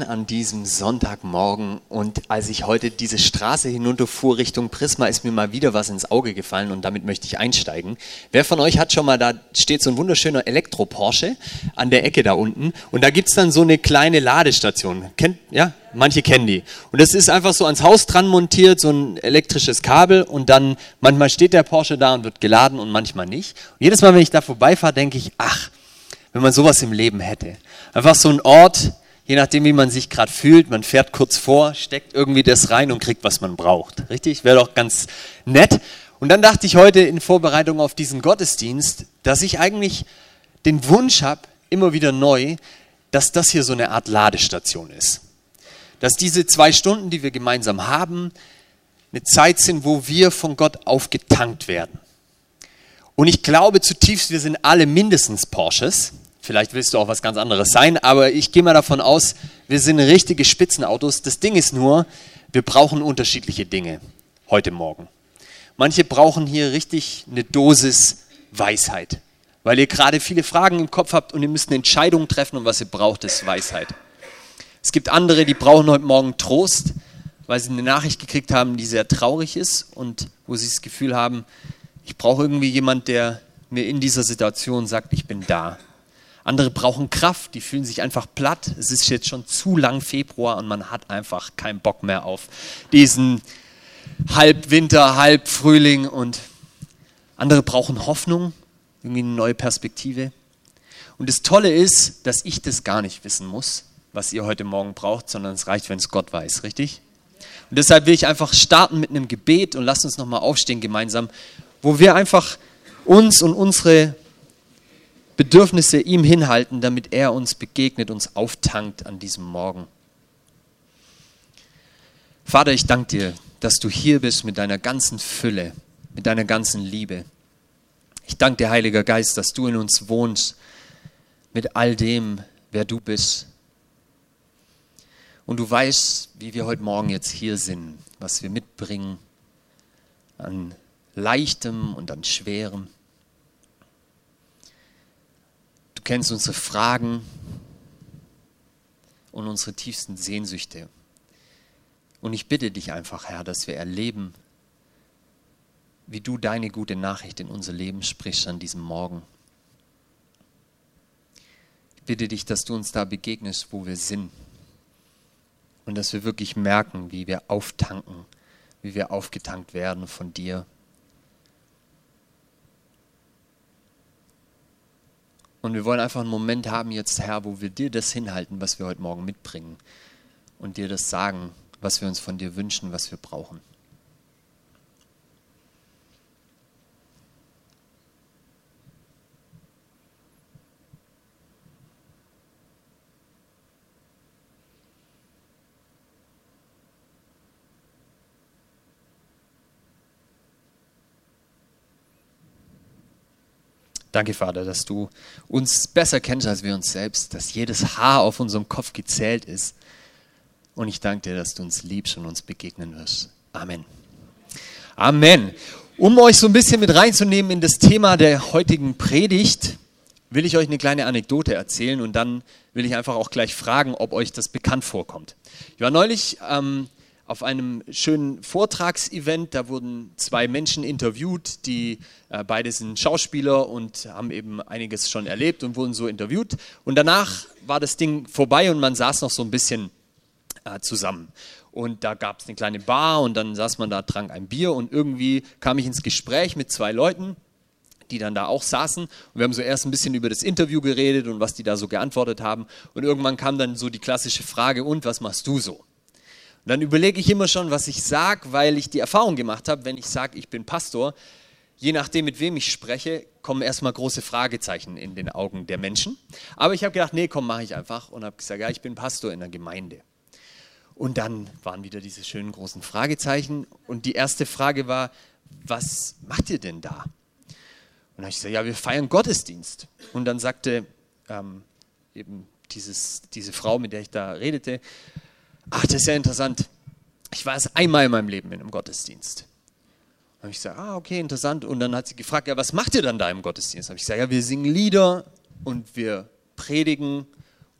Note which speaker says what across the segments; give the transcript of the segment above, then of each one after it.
Speaker 1: an diesem Sonntagmorgen und als ich heute diese Straße hinunterfuhr Richtung Prisma, ist mir mal wieder was ins Auge gefallen und damit möchte ich einsteigen. Wer von euch hat schon mal, da steht so ein wunderschöner Elektro-Porsche an der Ecke da unten und da gibt's dann so eine kleine Ladestation. Manche kennen die. Und das ist einfach so ans Haus dran montiert, so ein elektrisches Kabel und dann manchmal steht der Porsche da und wird geladen und manchmal nicht. Und jedes Mal, wenn ich da vorbeifahre, denke ich, ach, wenn man sowas im Leben hätte. Einfach so ein Ort, je nachdem, wie man sich gerade fühlt, man fährt kurz vor, steckt irgendwie das rein und kriegt, was man braucht. Richtig? Wäre doch ganz nett. Und dann dachte ich heute in Vorbereitung auf diesen Gottesdienst, dass ich eigentlich den Wunsch habe, immer wieder neu, dass das hier so eine Art Ladestation ist. Dass diese 2 Stunden, die wir gemeinsam haben, eine Zeit sind, wo wir von Gott aufgetankt werden. Und ich glaube zutiefst, wir sind alle mindestens Porsches. Vielleicht willst du auch was ganz anderes sein, aber ich gehe mal davon aus, wir sind richtige Spitzenautos. Das Ding ist nur, wir brauchen unterschiedliche Dinge heute Morgen. Manche brauchen hier richtig eine Dosis Weisheit, weil ihr gerade viele Fragen im Kopf habt und ihr müsst eine Entscheidung treffen und was ihr braucht, ist Weisheit. Es gibt andere, die brauchen heute Morgen Trost, weil sie eine Nachricht gekriegt haben, die sehr traurig ist und wo sie das Gefühl haben, ich brauche irgendwie jemand, der mir in dieser Situation sagt, ich bin da. Andere brauchen Kraft, die fühlen sich einfach platt. Es ist jetzt schon zu lang Februar und man hat einfach keinen Bock mehr auf diesen Halbwinter, Halbfrühling. Und andere brauchen Hoffnung, irgendwie eine neue Perspektive. Und das Tolle ist, dass ich das gar nicht wissen muss, was ihr heute Morgen braucht, sondern es reicht, wenn es Gott weiß, richtig? Und deshalb will ich einfach starten mit einem Gebet und lasst uns nochmal aufstehen gemeinsam, wo wir einfach uns und unsere Bedürfnisse ihm hinhalten, damit er uns begegnet, uns auftankt an diesem Morgen. Vater, ich danke dir, dass du hier bist mit deiner ganzen Fülle, mit deiner ganzen Liebe. Ich danke dir, Heiliger Geist, dass du in uns wohnst, mit all dem, wer du bist. Und du weißt, wie wir heute Morgen jetzt hier sind, was wir mitbringen an Leichtem und an Schwerem. Du kennst unsere Fragen und unsere tiefsten Sehnsüchte. Und ich bitte dich einfach, Herr, dass wir erleben, wie du deine gute Nachricht in unser Leben sprichst an diesem Morgen. Ich bitte dich, dass du uns da begegnest, wo wir sind. Und dass wir wirklich merken, wie wir auftanken, wie wir aufgetankt werden von dir. Und wir wollen einfach einen Moment haben jetzt, Herr, wo wir dir das hinhalten, was wir heute Morgen mitbringen. Und dir das sagen, was wir uns von dir wünschen, was wir brauchen. Danke, Vater, dass du uns besser kennst als wir uns selbst, dass jedes Haar auf unserem Kopf gezählt ist. Und ich danke dir, dass du uns liebst und uns begegnen wirst. Amen. Amen. Um euch so ein bisschen mit reinzunehmen in das Thema der heutigen Predigt, will ich euch eine kleine Anekdote erzählen und dann will ich einfach auch gleich fragen, ob euch das bekannt vorkommt. Ich war neulich auf einem schönen Vortragsevent, da wurden 2 Menschen interviewt, die beide sind Schauspieler und haben eben einiges schon erlebt und wurden so interviewt. Und danach war das Ding vorbei und man saß noch so ein bisschen zusammen. Und da gab es eine kleine Bar und dann saß man da, trank ein Bier und irgendwie kam ich ins Gespräch mit 2 Leuten, die dann da auch saßen. Und wir haben so erst ein bisschen über das Interview geredet und was die da so geantwortet haben. Und irgendwann kam dann so die klassische Frage, und was machst du so? Und dann überlege ich immer schon, was ich sage, weil ich die Erfahrung gemacht habe, wenn ich sage, ich bin Pastor, je nachdem, mit wem ich spreche, kommen erstmal große Fragezeichen in den Augen der Menschen. Aber ich habe gedacht, nee, komm, mache ich einfach und habe gesagt, ja, ich bin Pastor in der Gemeinde. Und dann waren wieder diese schönen großen Fragezeichen und die erste Frage war, was macht ihr denn da? Und dann habe ich gesagt, ja, wir feiern Gottesdienst. Und dann sagte eben diese Frau, mit der ich da redete, ach, das ist ja interessant. Ich war erst einmal in meinem Leben in einem Gottesdienst. Und habe ich gesagt, okay, interessant. Und dann hat sie gefragt, ja, was macht ihr dann da im Gottesdienst? Habe ich gesagt, ja, wir singen Lieder und wir predigen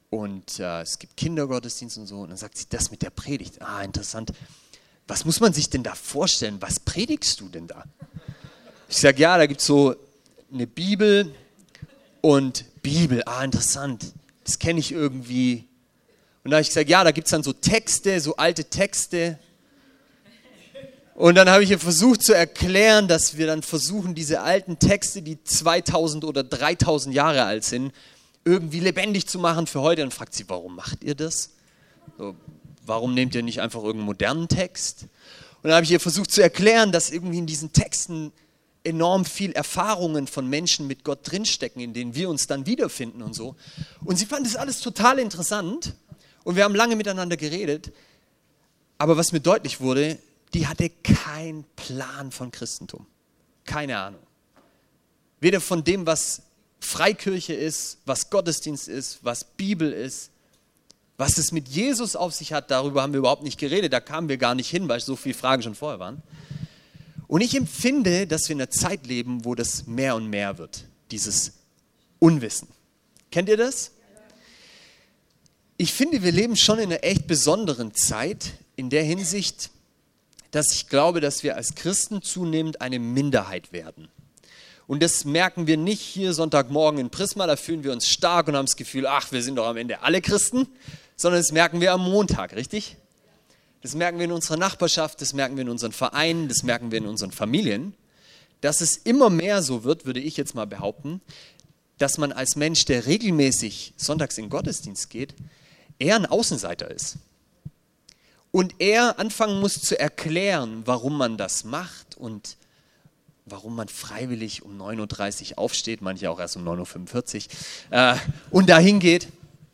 Speaker 1: und es gibt Kindergottesdienst und so. Und dann sagt sie, das mit der Predigt, interessant. Was muss man sich denn da vorstellen? Was predigst du denn da? Ich sage, ja, da gibt es so eine Bibel und Bibel, interessant, das kenne ich irgendwie. Und da habe ich gesagt, ja, da gibt es dann so Texte, so alte Texte. Und dann habe ich ihr versucht zu erklären, dass wir dann versuchen, diese alten Texte, die 2000 oder 3000 Jahre alt sind, irgendwie lebendig zu machen für heute. Und dann fragt sie, warum macht ihr das? So, warum nehmt ihr nicht einfach irgendeinen modernen Text? Und dann habe ich ihr versucht zu erklären, dass irgendwie in diesen Texten enorm viel Erfahrungen von Menschen mit Gott drinstecken, in denen wir uns dann wiederfinden und so. Und sie fand das alles total interessant und wir haben lange miteinander geredet. Aber was mir deutlich wurde, die hatte keinen Plan von Christentum. Keine Ahnung. Weder von dem, was Freikirche ist, was Gottesdienst ist, was Bibel ist, was es mit Jesus auf sich hat, darüber haben wir überhaupt nicht geredet. Da kamen wir gar nicht hin, weil so viele Fragen schon vorher waren. Und ich empfinde, dass wir in einer Zeit leben, wo das mehr und mehr wird, dieses Unwissen. Kennt ihr das? Ich finde, wir leben schon in einer echt besonderen Zeit, in der Hinsicht, dass ich glaube, dass wir als Christen zunehmend eine Minderheit werden. Und das merken wir nicht hier Sonntagmorgen in Prisma, da fühlen wir uns stark und haben das Gefühl, ach, wir sind doch am Ende alle Christen, sondern das merken wir am Montag, richtig? Das merken wir in unserer Nachbarschaft, das merken wir in unseren Vereinen, das merken wir in unseren Familien, dass es immer mehr so wird, würde ich jetzt mal behaupten, dass man als Mensch, der regelmäßig sonntags in den Gottesdienst geht, eher ein Außenseiter ist. Und er anfangen muss zu erklären, warum man das macht und warum man freiwillig um 9.30 Uhr aufsteht, manche auch erst um 9.45 Uhr und dahin geht.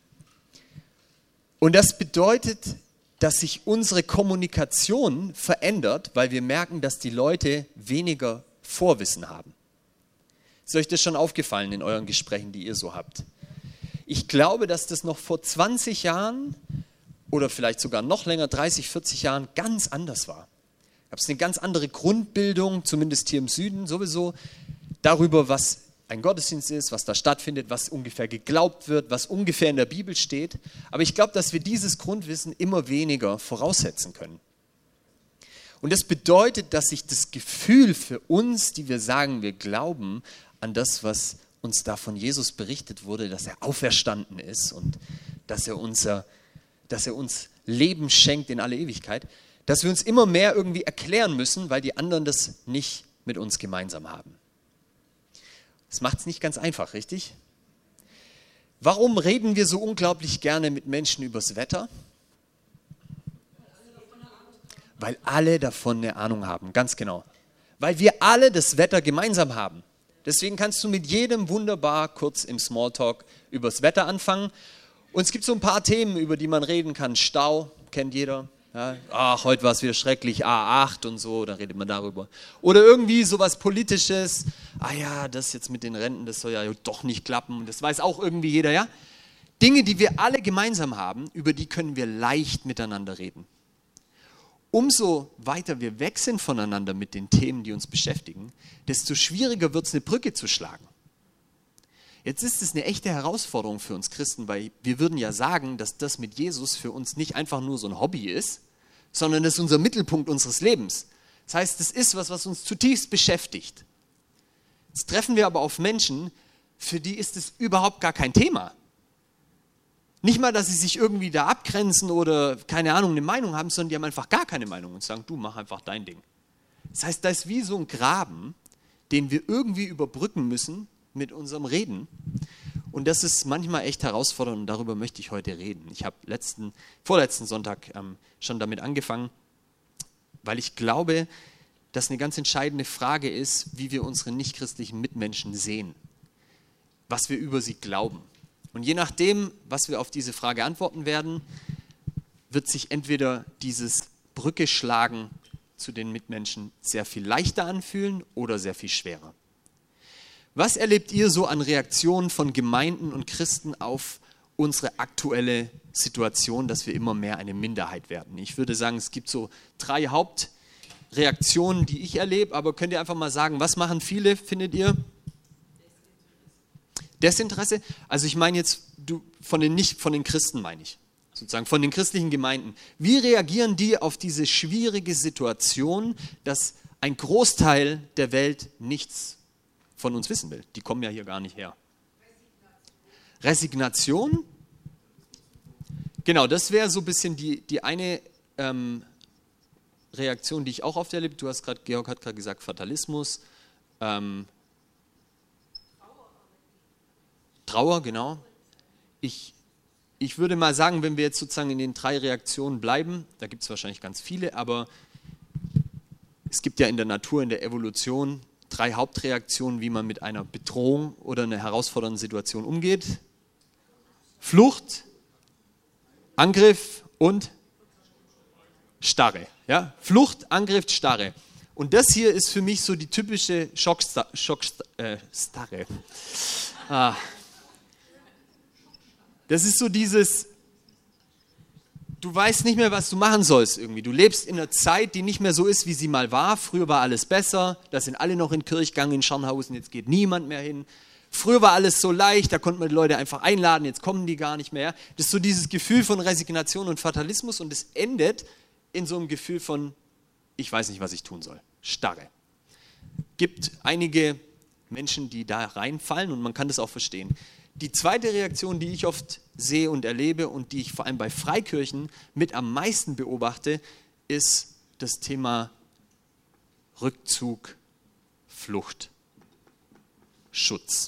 Speaker 1: Und das bedeutet, dass sich unsere Kommunikation verändert, weil wir merken, dass die Leute weniger Vorwissen haben. Ist euch das schon aufgefallen in euren Gesprächen, die ihr so habt? Ich glaube, dass das noch vor 20 Jahren oder vielleicht sogar noch länger, 30, 40 Jahren, ganz anders war. Gab es eine ganz andere Grundbildung, zumindest hier im Süden sowieso, darüber, was ein Gottesdienst ist, was da stattfindet, was ungefähr geglaubt wird, was ungefähr in der Bibel steht. Aber ich glaube, dass wir dieses Grundwissen immer weniger voraussetzen können. Und das bedeutet, dass sich das Gefühl für uns, die wir sagen, wir glauben an das, was uns da von Jesus berichtet wurde, dass er auferstanden ist und dass er uns Leben schenkt in alle Ewigkeit, dass wir uns immer mehr irgendwie erklären müssen, weil die anderen das nicht mit uns gemeinsam haben. Das macht es nicht ganz einfach, richtig? Warum reden wir so unglaublich gerne mit Menschen übers Wetter? Weil alle davon eine Ahnung haben, ganz genau. Weil wir alle das Wetter gemeinsam haben. Deswegen kannst du mit jedem wunderbar kurz im Smalltalk übers Wetter anfangen. Und es gibt so ein paar Themen, über die man reden kann. Stau, kennt jeder. Ja, ach, heute war es wieder schrecklich, A8 und so, da redet man darüber. Oder irgendwie sowas Politisches, ja, das jetzt mit den Renten, das soll ja doch nicht klappen, das weiß auch irgendwie jeder, ja. Dinge, die wir alle gemeinsam haben, über die können wir leicht miteinander reden. Umso weiter wir weg sind voneinander mit den Themen, die uns beschäftigen, desto schwieriger wird es, eine Brücke zu schlagen. Jetzt ist es eine echte Herausforderung für uns Christen, weil wir würden ja sagen, dass das mit Jesus für uns nicht einfach nur so ein Hobby ist, sondern das ist unser Mittelpunkt unseres Lebens. Das heißt, das ist was uns zutiefst beschäftigt. Jetzt treffen wir aber auf Menschen, für die ist es überhaupt gar kein Thema. Nicht mal, dass sie sich irgendwie da abgrenzen oder, keine Ahnung, eine Meinung haben, sondern die haben einfach gar keine Meinung und sagen, du mach einfach dein Ding. Das heißt, da ist wie so ein Graben, den wir irgendwie überbrücken müssen mit unserem Reden. Und das ist manchmal echt herausfordernd und darüber möchte ich heute reden. Ich habe vorletzten Sonntag schon damit angefangen, weil ich glaube, dass eine ganz entscheidende Frage ist, wie wir unsere nichtchristlichen Mitmenschen sehen, was wir über sie glauben. Und je nachdem, was wir auf diese Frage antworten werden, wird sich entweder dieses Brücke schlagen zu den Mitmenschen sehr viel leichter anfühlen oder sehr viel schwerer. Was erlebt ihr so an Reaktionen von Gemeinden und Christen auf unsere aktuelle Situation, dass wir immer mehr eine Minderheit werden? Ich würde sagen, es gibt so 3 Hauptreaktionen, die ich erlebe, aber könnt ihr einfach mal sagen, was machen viele, findet ihr? Desinteresse, also ich meine jetzt von den Christen meine ich, sozusagen von den christlichen Gemeinden. Wie reagieren die auf diese schwierige Situation, dass ein Großteil der Welt nichts von uns wissen will? Die kommen ja hier gar nicht her. Resignation? Genau, das wäre so ein bisschen die eine Reaktion, die ich auch auf der Lippe. Georg hat gerade gesagt, Fatalismus. Trauer, genau. Ich würde mal sagen, wenn wir jetzt sozusagen in den 3 Reaktionen bleiben, da gibt es wahrscheinlich ganz viele, aber es gibt ja in der Natur, in der Evolution 3 Hauptreaktionen, wie man mit einer Bedrohung oder einer herausfordernden Situation umgeht. Flucht, Angriff und Starre. Ja? Flucht, Angriff, Starre. Und das hier ist für mich so die typische Starre. Das ist so dieses, du weißt nicht mehr, was du machen sollst irgendwie. Du lebst in einer Zeit, die nicht mehr so ist, wie sie mal war. Früher war alles besser, da sind alle noch in den Kirchgang in Scharnhausen, jetzt geht niemand mehr hin. Früher war alles so leicht, da konnte man die Leute einfach einladen, jetzt kommen die gar nicht mehr. Das ist so dieses Gefühl von Resignation und Fatalismus und es endet in so einem Gefühl von, ich weiß nicht, was ich tun soll. Starre. Gibt einige Menschen, die da reinfallen und man kann das auch verstehen. Die zweite Reaktion, die ich oft sehe und erlebe und die ich vor allem bei Freikirchen mit am meisten beobachte, ist das Thema Rückzug, Flucht, Schutz.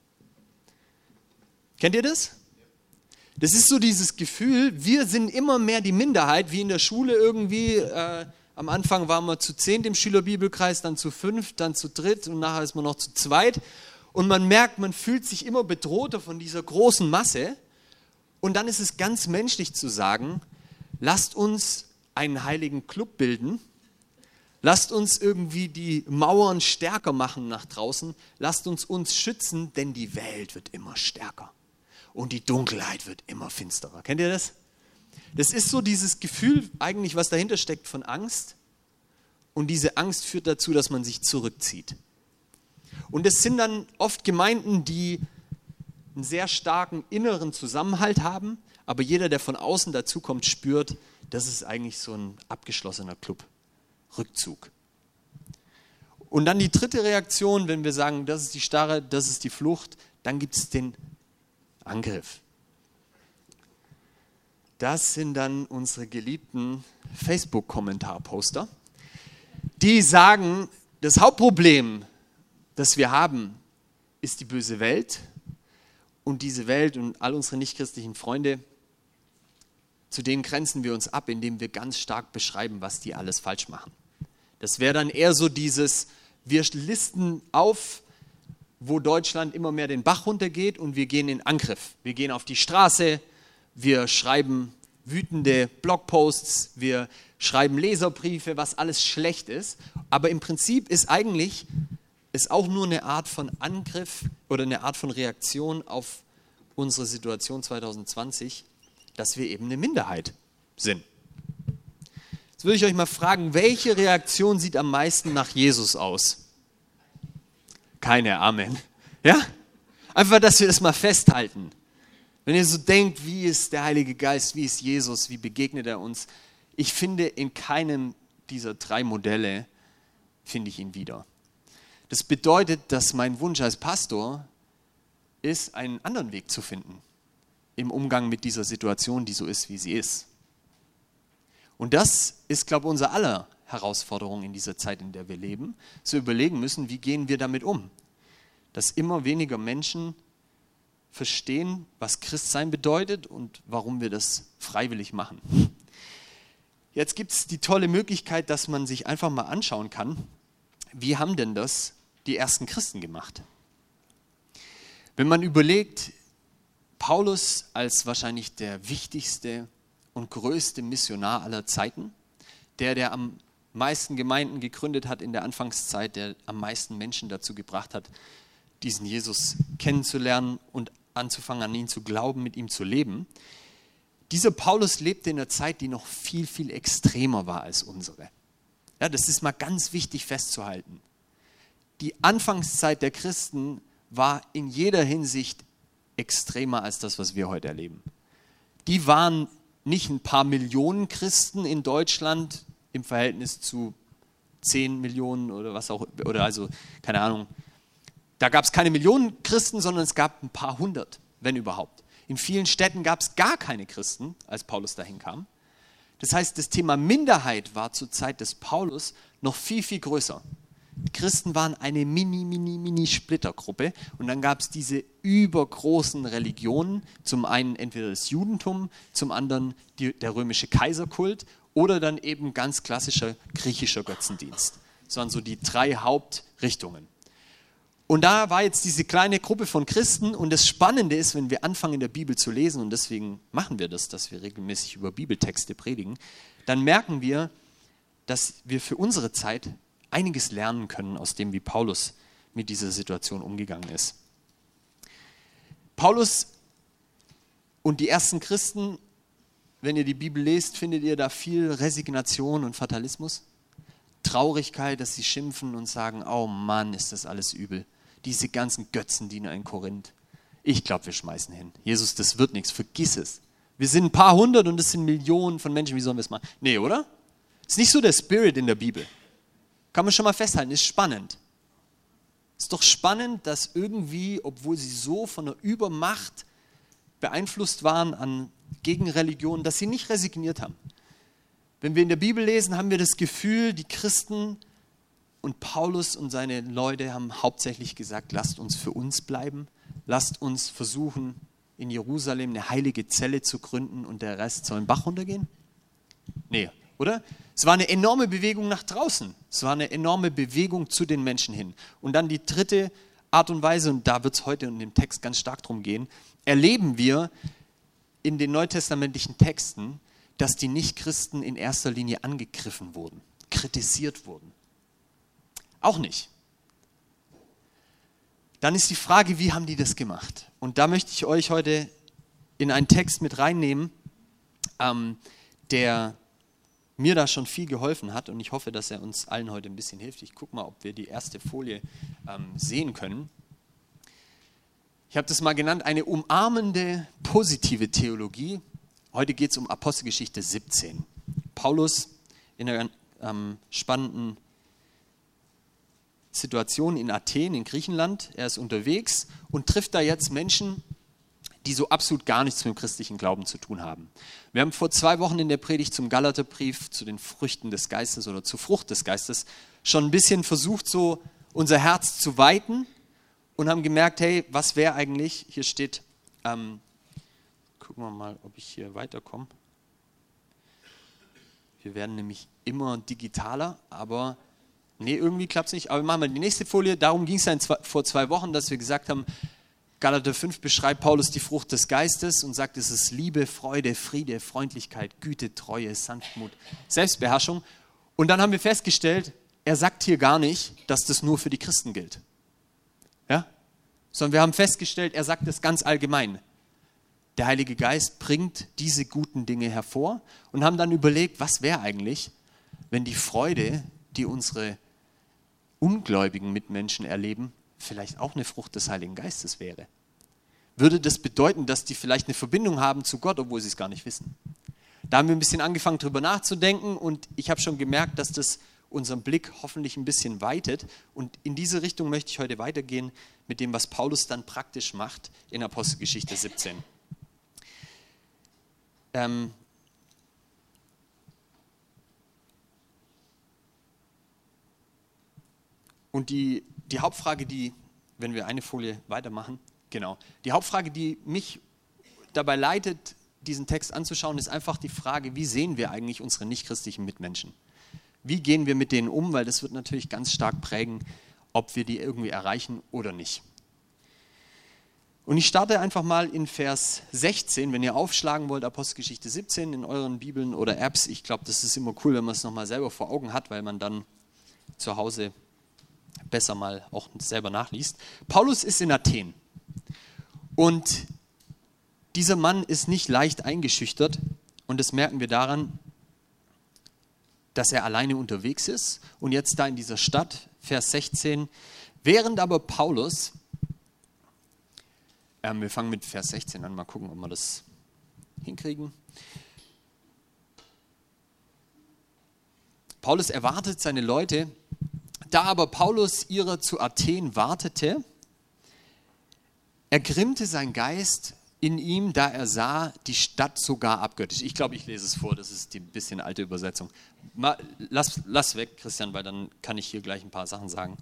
Speaker 1: Kennt ihr das? Das ist so dieses Gefühl, wir sind immer mehr die Minderheit, wie in der Schule irgendwie. Am Anfang waren wir zu 10 im Schülerbibelkreis, dann zu 5, dann zu 3 und nachher ist man noch zu 2. Und man merkt, man fühlt sich immer bedrohter von dieser großen Masse. Und dann ist es ganz menschlich zu sagen, lasst uns einen heiligen Club bilden, lasst uns irgendwie die Mauern stärker machen nach draußen, lasst uns schützen, denn die Welt wird immer stärker. Und die Dunkelheit wird immer finsterer. Kennt ihr das? Das ist so dieses Gefühl eigentlich, was dahinter steckt von Angst. Und diese Angst führt dazu, dass man sich zurückzieht. Und es sind dann oft Gemeinden, die einen sehr starken inneren Zusammenhalt haben, aber jeder, der von außen dazukommt, spürt, das ist eigentlich so ein abgeschlossener Club. Rückzug. Und dann die dritte Reaktion, wenn wir sagen, das ist die Starre, das ist die Flucht, dann gibt es den Angriff. Das sind dann unsere geliebten Facebook-Kommentarposter, die sagen, das Hauptproblem, das wir haben, ist die böse Welt. Und diese Welt und all unsere nichtchristlichen Freunde, zu denen grenzen wir uns ab, indem wir ganz stark beschreiben, was die alles falsch machen. Das wäre dann eher so dieses, wir listen auf, wo Deutschland immer mehr den Bach runtergeht und wir gehen in Angriff. Wir gehen auf die Straße, wir schreiben wütende Blogposts, wir schreiben Leserbriefe, was alles schlecht ist. Aber im Prinzip ist eigentlich auch nur eine Art von Angriff oder eine Art von Reaktion auf unsere Situation 2020, dass wir eben eine Minderheit sind. Jetzt würde ich euch mal fragen, welche Reaktion sieht am meisten nach Jesus aus? Keine, Amen. Ja? Einfach, dass wir das mal festhalten. Wenn ihr so denkt, wie ist der Heilige Geist, wie ist Jesus, wie begegnet er uns? Ich finde, in keinem dieser 3 Modelle finde ich ihn wieder. Das bedeutet, dass mein Wunsch als Pastor ist, einen anderen Weg zu finden im Umgang mit dieser Situation, die so ist, wie sie ist. Und das ist, glaube ich, unser aller Herausforderung in dieser Zeit, in der wir leben, zu überlegen müssen, wie gehen wir damit um? Dass immer weniger Menschen verstehen, was Christsein bedeutet und warum wir das freiwillig machen. Jetzt gibt es die tolle Möglichkeit, dass man sich einfach mal anschauen kann, wie haben denn das die ersten Christen gemacht? Wenn man überlegt, Paulus als wahrscheinlich der wichtigste und größte Missionar aller Zeiten, der am meisten Gemeinden gegründet hat in der Anfangszeit, der am meisten Menschen dazu gebracht hat, diesen Jesus kennenzulernen und anzufangen, an ihn zu glauben, mit ihm zu leben. Dieser Paulus lebte in einer Zeit, die noch viel, viel extremer war als unsere. Ja, das ist mal ganz wichtig festzuhalten. Die Anfangszeit der Christen war in jeder Hinsicht extremer als das, was wir heute erleben. Die waren nicht ein paar Millionen Christen in Deutschland im Verhältnis zu 10 Millionen oder was auch, oder also, keine Ahnung. Da gab es keine Millionen Christen, sondern es gab ein paar hundert, wenn überhaupt. In vielen Städten gab es gar keine Christen, als Paulus dahin kam. Das heißt, das Thema Minderheit war zur Zeit des Paulus noch viel, viel größer. Die Christen waren eine mini Splittergruppe und dann gab es diese übergroßen Religionen, zum einen entweder das Judentum, zum anderen der römische Kaiserkult oder dann eben ganz klassischer griechischer Götzendienst. Das waren so die 3 Hauptrichtungen. Und da war jetzt diese kleine Gruppe von Christen und das Spannende ist, wenn wir anfangen in der Bibel zu lesen und deswegen machen wir das, dass wir regelmäßig über Bibeltexte predigen, dann merken wir, dass wir für unsere Zeit einiges lernen können aus dem, wie Paulus mit dieser Situation umgegangen ist. Paulus und die ersten Christen, wenn ihr die Bibel lest, findet ihr da viel Resignation und Fatalismus. Traurigkeit, dass sie schimpfen und sagen, oh Mann, ist das alles übel. Diese ganzen Götzendiener in Korinth. Ich glaube, wir schmeißen hin. Jesus, das wird nichts, vergiss es. Wir sind ein paar hundert und es sind Millionen von Menschen, wie sollen wir es machen? Nee, oder? Ist nicht so der Spirit in der Bibel. Kann man schon mal festhalten, ist spannend. Ist doch spannend, dass irgendwie, obwohl sie so von der Übermacht beeinflusst waren an Gegenreligionen, dass sie nicht resigniert haben. Wenn wir in der Bibel lesen, haben wir das Gefühl, die Christen und Paulus und seine Leute haben hauptsächlich gesagt, lasst uns für uns bleiben, lasst uns versuchen, in Jerusalem eine heilige Zelle zu gründen und der Rest soll den Bach runtergehen? Nee, oder? Es war eine enorme Bewegung nach draußen. Es war eine enorme Bewegung zu den Menschen hin. Und dann die dritte Art und Weise, und da wird es heute in dem Text ganz stark drum gehen, erleben wir in den neutestamentlichen Texten, dass die Nichtchristen in erster Linie angegriffen wurden, kritisiert wurden. Auch nicht. Dann ist die Frage, wie haben die das gemacht? Und da möchte ich euch heute in einen Text mit reinnehmen, der mir da schon viel geholfen hat und ich hoffe, dass er uns allen heute ein bisschen hilft. Ich gucke mal, ob wir die erste Folie sehen können. Ich habe das mal genannt, eine umarmende, positive Theologie. Heute geht es um Apostelgeschichte 17. Paulus in einer spannenden Situation in Athen, in Griechenland. Er ist unterwegs und trifft da jetzt Menschen, die so absolut gar nichts mit dem christlichen Glauben zu tun haben. Wir haben vor 2 Wochen in der Predigt zum Galaterbrief, zu den Früchten des Geistes oder zur Frucht des Geistes, schon ein bisschen versucht, so unser Herz zu weiten und haben gemerkt, hey, was wäre eigentlich, hier steht, gucken wir mal, ob ich hier weiterkomme. Wir werden nämlich immer digitaler, aber nee, irgendwie klappt es nicht. Aber wir machen mal die nächste Folie. Darum ging es ja vor 2 Wochen, dass wir gesagt haben, Galater 5 beschreibt Paulus die Frucht des Geistes und sagt, es ist Liebe, Freude, Friede, Freundlichkeit, Güte, Treue, Sanftmut, Selbstbeherrschung. Und dann haben wir festgestellt, er sagt hier gar nicht, dass das nur für die Christen gilt. Ja? Sondern wir haben festgestellt, er sagt das ganz allgemein. Der Heilige Geist bringt diese guten Dinge hervor und haben dann überlegt, was wäre eigentlich, wenn die Freude, die unsere ungläubigen Mitmenschen erleben, vielleicht auch eine Frucht des Heiligen Geistes wäre. Würde das bedeuten, dass die vielleicht eine Verbindung haben zu Gott, obwohl sie es gar nicht wissen? Da haben wir ein bisschen angefangen, drüber nachzudenken und ich habe schon gemerkt, dass das unseren Blick hoffentlich ein bisschen weitet und in diese Richtung möchte ich heute weitergehen mit dem, was Paulus dann praktisch macht in Apostelgeschichte 17. Und die Hauptfrage, wenn wir eine Folie weitermachen, genau, die Hauptfrage, die mich dabei leitet, diesen Text anzuschauen, ist einfach die Frage, wie sehen wir eigentlich unsere nichtchristlichen Mitmenschen? Wie gehen wir mit denen um? Weil das wird natürlich ganz stark prägen, ob wir die irgendwie erreichen oder nicht. Und ich starte einfach mal in Vers 16, wenn ihr aufschlagen wollt, Apostelgeschichte 17 in euren Bibeln oder Apps. Ich glaube, das ist immer cool, wenn man es nochmal selber vor Augen hat, weil man dann zu Hause besser mal auch selber nachliest. Paulus ist in Athen und dieser Mann ist nicht leicht eingeschüchtert und das merken wir daran, dass er alleine unterwegs ist und jetzt da in dieser Stadt, Vers 16, während aber Paulus Wir fangen mit Vers 16 an, mal gucken, ob wir das hinkriegen. Paulus erwartet seine Leute. Da aber Paulus ihrer zu Athen wartete, ergrimmte sein Geist in ihm, da er sah, die Stadt sogar abgöttisch. Ich glaube, ich lese es vor, das ist die bisschen alte Übersetzung. Lass weg, Christian, weil dann kann ich hier gleich ein paar Sachen sagen.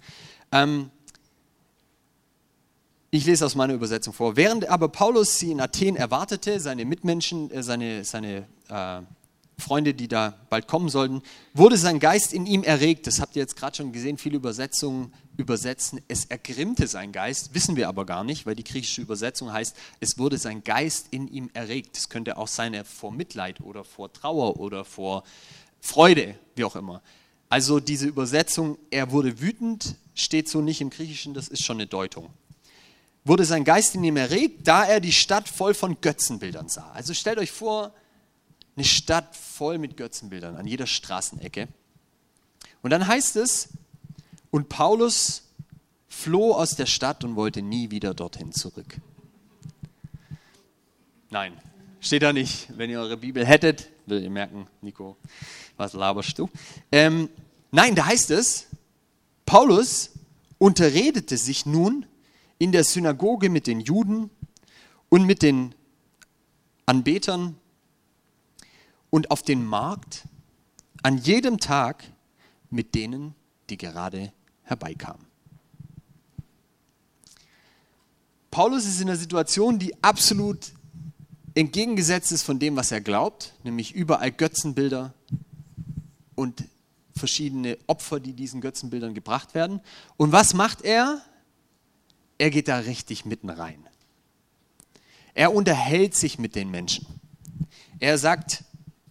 Speaker 1: Ich lese aus meiner Übersetzung vor. Während aber Paulus sie in Athen erwartete, seine Mitmenschen, seine Freunde, die da bald kommen sollten, wurde sein Geist in ihm erregt. Das habt ihr jetzt gerade schon gesehen, viele Übersetzungen übersetzen, es ergrimmte sein Geist, wissen wir aber gar nicht, weil die griechische Übersetzung heißt, es wurde sein Geist in ihm erregt. Das könnte auch sein vor Mitleid oder vor Trauer oder vor Freude, wie auch immer. Also diese Übersetzung, er wurde wütend, steht so nicht im Griechischen, das ist schon eine Deutung. Wurde sein Geist in ihm erregt, da er die Stadt voll von Götzenbildern sah. Also stellt euch vor, eine Stadt voll mit Götzenbildern an jeder Straßenecke. Und dann heißt es, und Paulus floh aus der Stadt und wollte nie wieder dorthin zurück. Nein, steht da nicht. Wenn ihr eure Bibel hättet, würdet ihr merken, Nico, was laberst du? Nein, da heißt es, Paulus unterredete sich nun in der Synagoge mit den Juden und mit den Anbetern und auf den Markt an jedem Tag mit denen, die gerade herbeikamen. Paulus ist in einer Situation, die absolut entgegengesetzt ist von dem, was er glaubt, nämlich überall Götzenbilder und verschiedene Opfer, die diesen Götzenbildern gebracht werden. Und was macht er? Er geht da richtig mitten rein. Er unterhält sich mit den Menschen. Er sagt,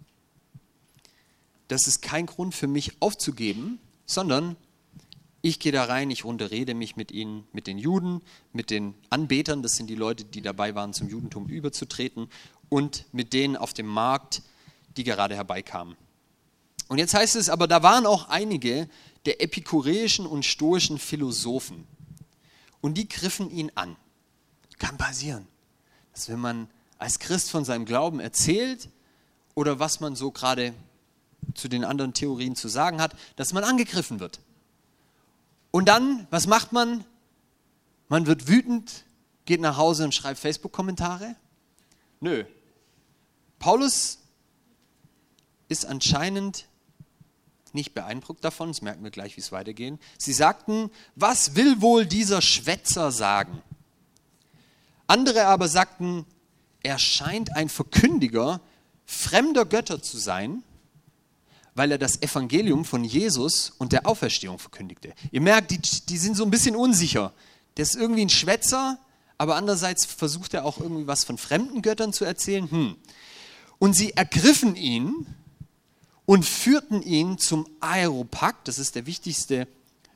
Speaker 1: das ist kein Grund für mich aufzugeben, sondern ich gehe da rein, ich unterrede mich mit ihnen, mit den Juden, mit den Anbetern, das sind die Leute, die dabei waren, zum Judentum überzutreten, und mit denen auf dem Markt, die gerade herbeikamen. Und jetzt heißt es aber, da waren auch einige der epikureischen und stoischen Philosophen. Und die griffen ihn an. Kann passieren, dass wenn man als Christ von seinem Glauben erzählt oder was man so gerade zu den anderen Theorien zu sagen hat, dass man angegriffen wird. Und dann, was macht man? Man wird wütend, geht nach Hause und schreibt Facebook-Kommentare? Nö. Paulus ist anscheinend nicht beeindruckt davon, das merken wir gleich, wie es weitergeht. Sie sagten, was will wohl dieser Schwätzer sagen? Andere aber sagten, er scheint ein Verkündiger fremder Götter zu sein, weil er das Evangelium von Jesus und der Auferstehung verkündigte. Ihr merkt, die sind so ein bisschen unsicher. Der ist irgendwie ein Schwätzer, aber andererseits versucht er auch irgendwie was von fremden Göttern zu erzählen. Und sie ergriffen ihn und führten ihn zum Areopag, das ist der wichtigste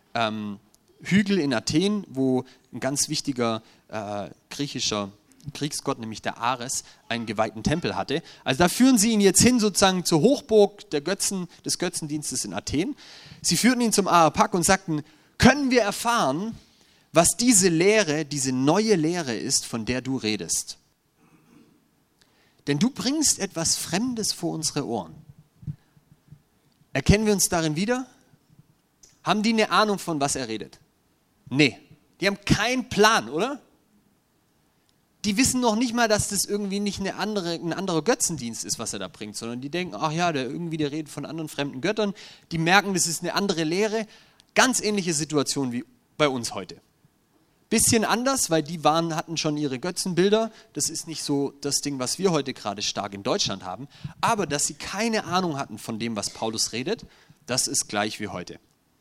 Speaker 1: Hügel in Athen, wo ein ganz wichtiger griechischer Kriegsgott, nämlich der Ares, einen geweihten Tempel hatte. Also da führen sie ihn jetzt hin sozusagen zur Hochburg des Götzendienstes in Athen. Sie führten ihn zum Areopag und sagten, können wir erfahren, was diese Lehre, diese neue Lehre ist, von der du redest? Denn du bringst etwas Fremdes vor unsere Ohren. Erkennen wir uns darin wieder? Haben die eine Ahnung, von was er redet? Nee, die haben keinen Plan, oder? Die wissen noch nicht mal, dass das irgendwie nicht ein anderer Götzendienst ist, was er da bringt, sondern die denken, ach ja, der redet von anderen fremden Göttern. Die merken, das ist eine andere Lehre. Ganz ähnliche Situation wie bei uns heute. Bisschen anders, weil die hatten schon ihre Götzenbilder. Das ist nicht so das Ding, was wir heute gerade stark in Deutschland haben. Aber dass sie keine Ahnung hatten von dem, was Paulus redet, das ist gleich wie heute.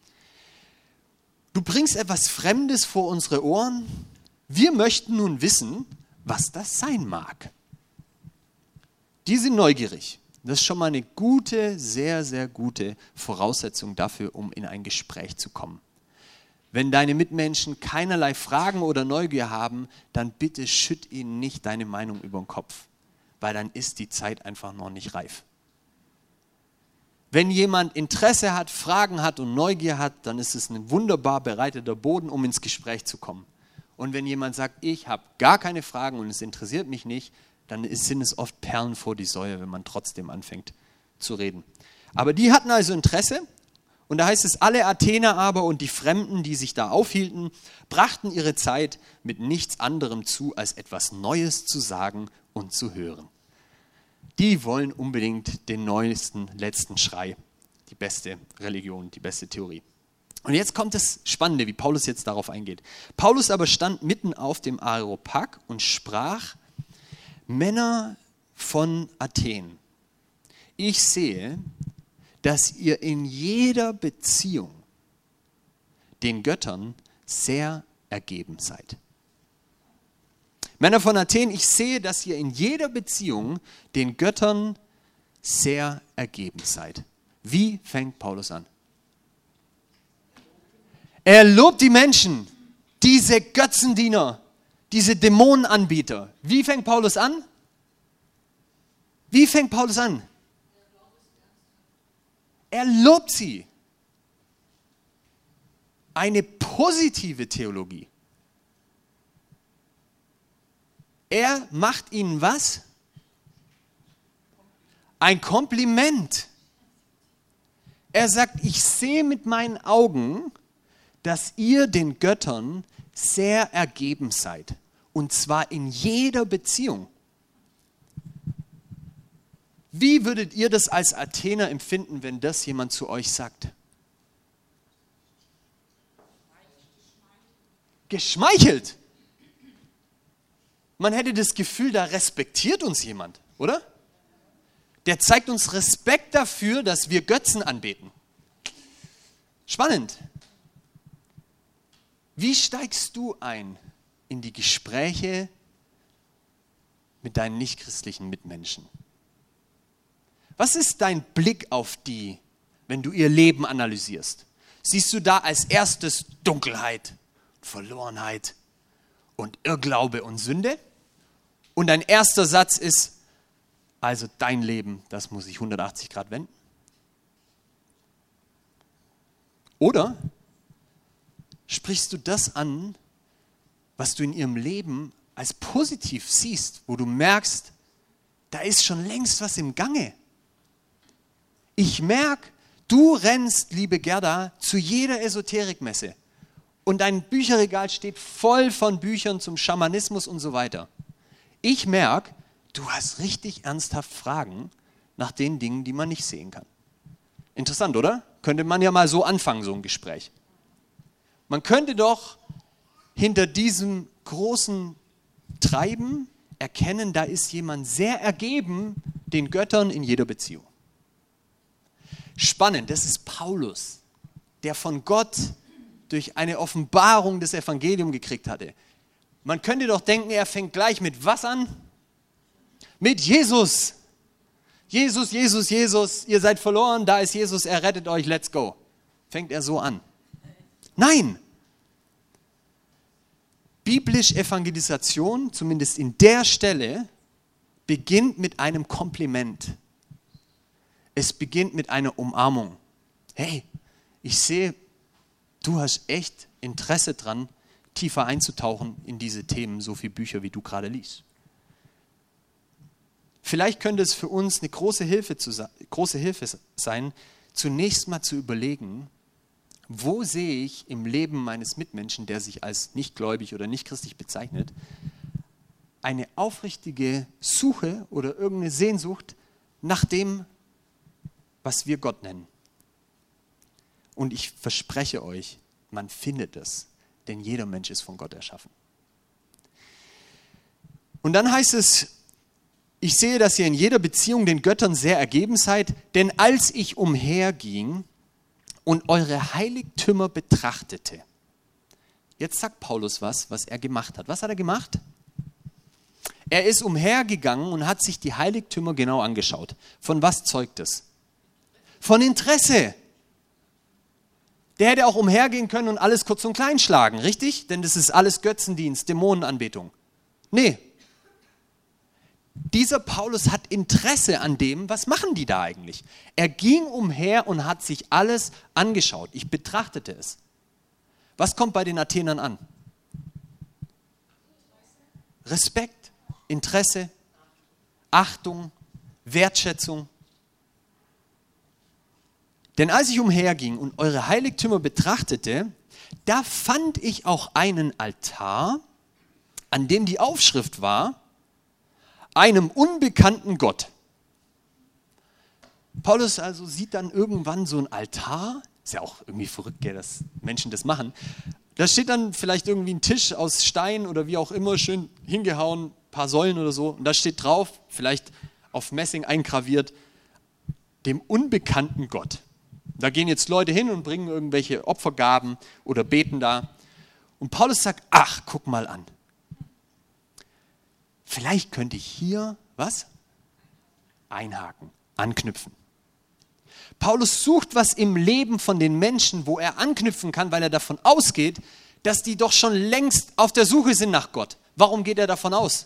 Speaker 1: Du bringst etwas Fremdes vor unsere Ohren. Wir möchten nun wissen, was das sein mag. Die sind neugierig. Das ist schon mal eine gute, sehr, sehr gute Voraussetzung dafür, um in ein Gespräch zu kommen. Wenn deine Mitmenschen keinerlei Fragen oder Neugier haben, dann bitte schütt ihnen nicht deine Meinung über den Kopf, weil dann ist die Zeit einfach noch nicht reif. Wenn jemand Interesse hat, Fragen hat und Neugier hat, dann ist es ein wunderbar bereiteter Boden, um ins Gespräch zu kommen. Und wenn jemand sagt, ich habe gar keine Fragen und es interessiert mich nicht, dann sind es oft Perlen vor die Säue, wenn man trotzdem anfängt zu reden. Aber die hatten also Interesse. Und da heißt es, alle Athener aber und die Fremden, die sich da aufhielten, brachten ihre Zeit mit nichts anderem zu, als etwas Neues zu sagen und zu hören. Die wollen unbedingt den neuesten, letzten Schrei, die beste Religion, die beste Theorie. Und jetzt kommt das Spannende, wie Paulus jetzt darauf eingeht. Paulus aber stand mitten auf dem Areopag und sprach, Männer von Athen, ich sehe, dass ihr in jeder Beziehung den Göttern sehr ergeben seid. Männer von Athen, ich sehe, dass ihr in jeder Beziehung den Göttern sehr ergeben seid. Wie fängt Paulus an? Er lobt die Menschen, diese Götzendiener, diese Dämonenanbieter. Wie fängt Paulus an? Wie fängt Paulus an? Er lobt sie. Eine positive Theologie. Er macht ihnen was? Ein Kompliment. Er sagt, ich sehe mit meinen Augen, dass ihr den Göttern sehr ergeben seid. Und zwar in jeder Beziehung. Wie würdet ihr das als Athener empfinden, wenn das jemand zu euch sagt? Geschmeichelt. Man hätte das Gefühl, da respektiert uns jemand, oder? Der zeigt uns Respekt dafür, dass wir Götzen anbeten. Spannend. Wie steigst du ein in die Gespräche mit deinen nichtchristlichen Mitmenschen? Was ist dein Blick auf die, wenn du ihr Leben analysierst? Siehst du da als erstes Dunkelheit, Verlorenheit und Irrglaube und Sünde? Und dein erster Satz ist, also dein Leben, das muss sich 180 Grad wenden? Oder sprichst du das an, was du in ihrem Leben als positiv siehst, wo du merkst, da ist schon längst was im Gange. Ich merke, du rennst, liebe Gerda, zu jeder Esoterikmesse und dein Bücherregal steht voll von Büchern zum Schamanismus und so weiter. Ich merke, du hast richtig ernsthaft Fragen nach den Dingen, die man nicht sehen kann. Interessant, oder? Könnte man ja mal so anfangen, so ein Gespräch. Man könnte doch hinter diesem großen Treiben erkennen, da ist jemand sehr ergeben den Göttern in jeder Beziehung. Spannend, das ist Paulus, der von Gott durch eine Offenbarung des Evangeliums gekriegt hatte. Man könnte doch denken, er fängt gleich mit was an? Mit Jesus. Jesus, Jesus, Jesus, ihr seid verloren, da ist Jesus, er rettet euch, let's go. Fängt er so an. Nein. Biblisch Evangelisation, zumindest in der Stelle, beginnt mit einem Kompliment. Es beginnt mit einer Umarmung. Hey, ich sehe, du hast echt Interesse dran, tiefer einzutauchen in diese Themen, so viele Bücher, wie du gerade liest. Vielleicht könnte es für uns eine große Hilfe sein, zunächst mal zu überlegen, wo sehe ich im Leben meines Mitmenschen, der sich als nicht gläubig oder nicht christlich bezeichnet, eine aufrichtige Suche oder irgendeine Sehnsucht nach dem, was wir Gott nennen. Und ich verspreche euch, man findet es, denn jeder Mensch ist von Gott erschaffen. Und dann heißt es, ich sehe, dass ihr in jeder Beziehung den Göttern sehr ergeben seid, denn als ich umherging und eure Heiligtümer betrachtete. Jetzt sagt Paulus was er gemacht hat. Was hat er gemacht? Er ist umhergegangen und hat sich die Heiligtümer genau angeschaut. Von was zeugt es? Von Interesse. Der hätte auch umhergehen können und alles kurz und klein schlagen, richtig? Denn das ist alles Götzendienst, Dämonenanbetung. Nee. Dieser Paulus hat Interesse an dem, was machen die da eigentlich? Er ging umher und hat sich alles angeschaut. Ich betrachtete es. Was kommt bei den Athenern an? Respekt, Interesse, Achtung, Wertschätzung. Denn als ich umherging und eure Heiligtümer betrachtete, da fand ich auch einen Altar, an dem die Aufschrift war, einem unbekannten Gott. Paulus also sieht dann irgendwann so einen Altar, ist ja auch irgendwie verrückt, gell, dass Menschen das machen. Da steht dann vielleicht irgendwie ein Tisch aus Stein oder wie auch immer, schön hingehauen, ein paar Säulen oder so. Und da steht drauf, vielleicht auf Messing eingraviert, dem unbekannten Gott. Da gehen jetzt Leute hin und bringen irgendwelche Opfergaben oder beten da. Und Paulus sagt, ach, guck mal an. Vielleicht könnte ich hier, was? Einhaken, anknüpfen. Paulus sucht was im Leben von den Menschen, wo er anknüpfen kann, weil er davon ausgeht, dass die doch schon längst auf der Suche sind nach Gott. Warum geht er davon aus?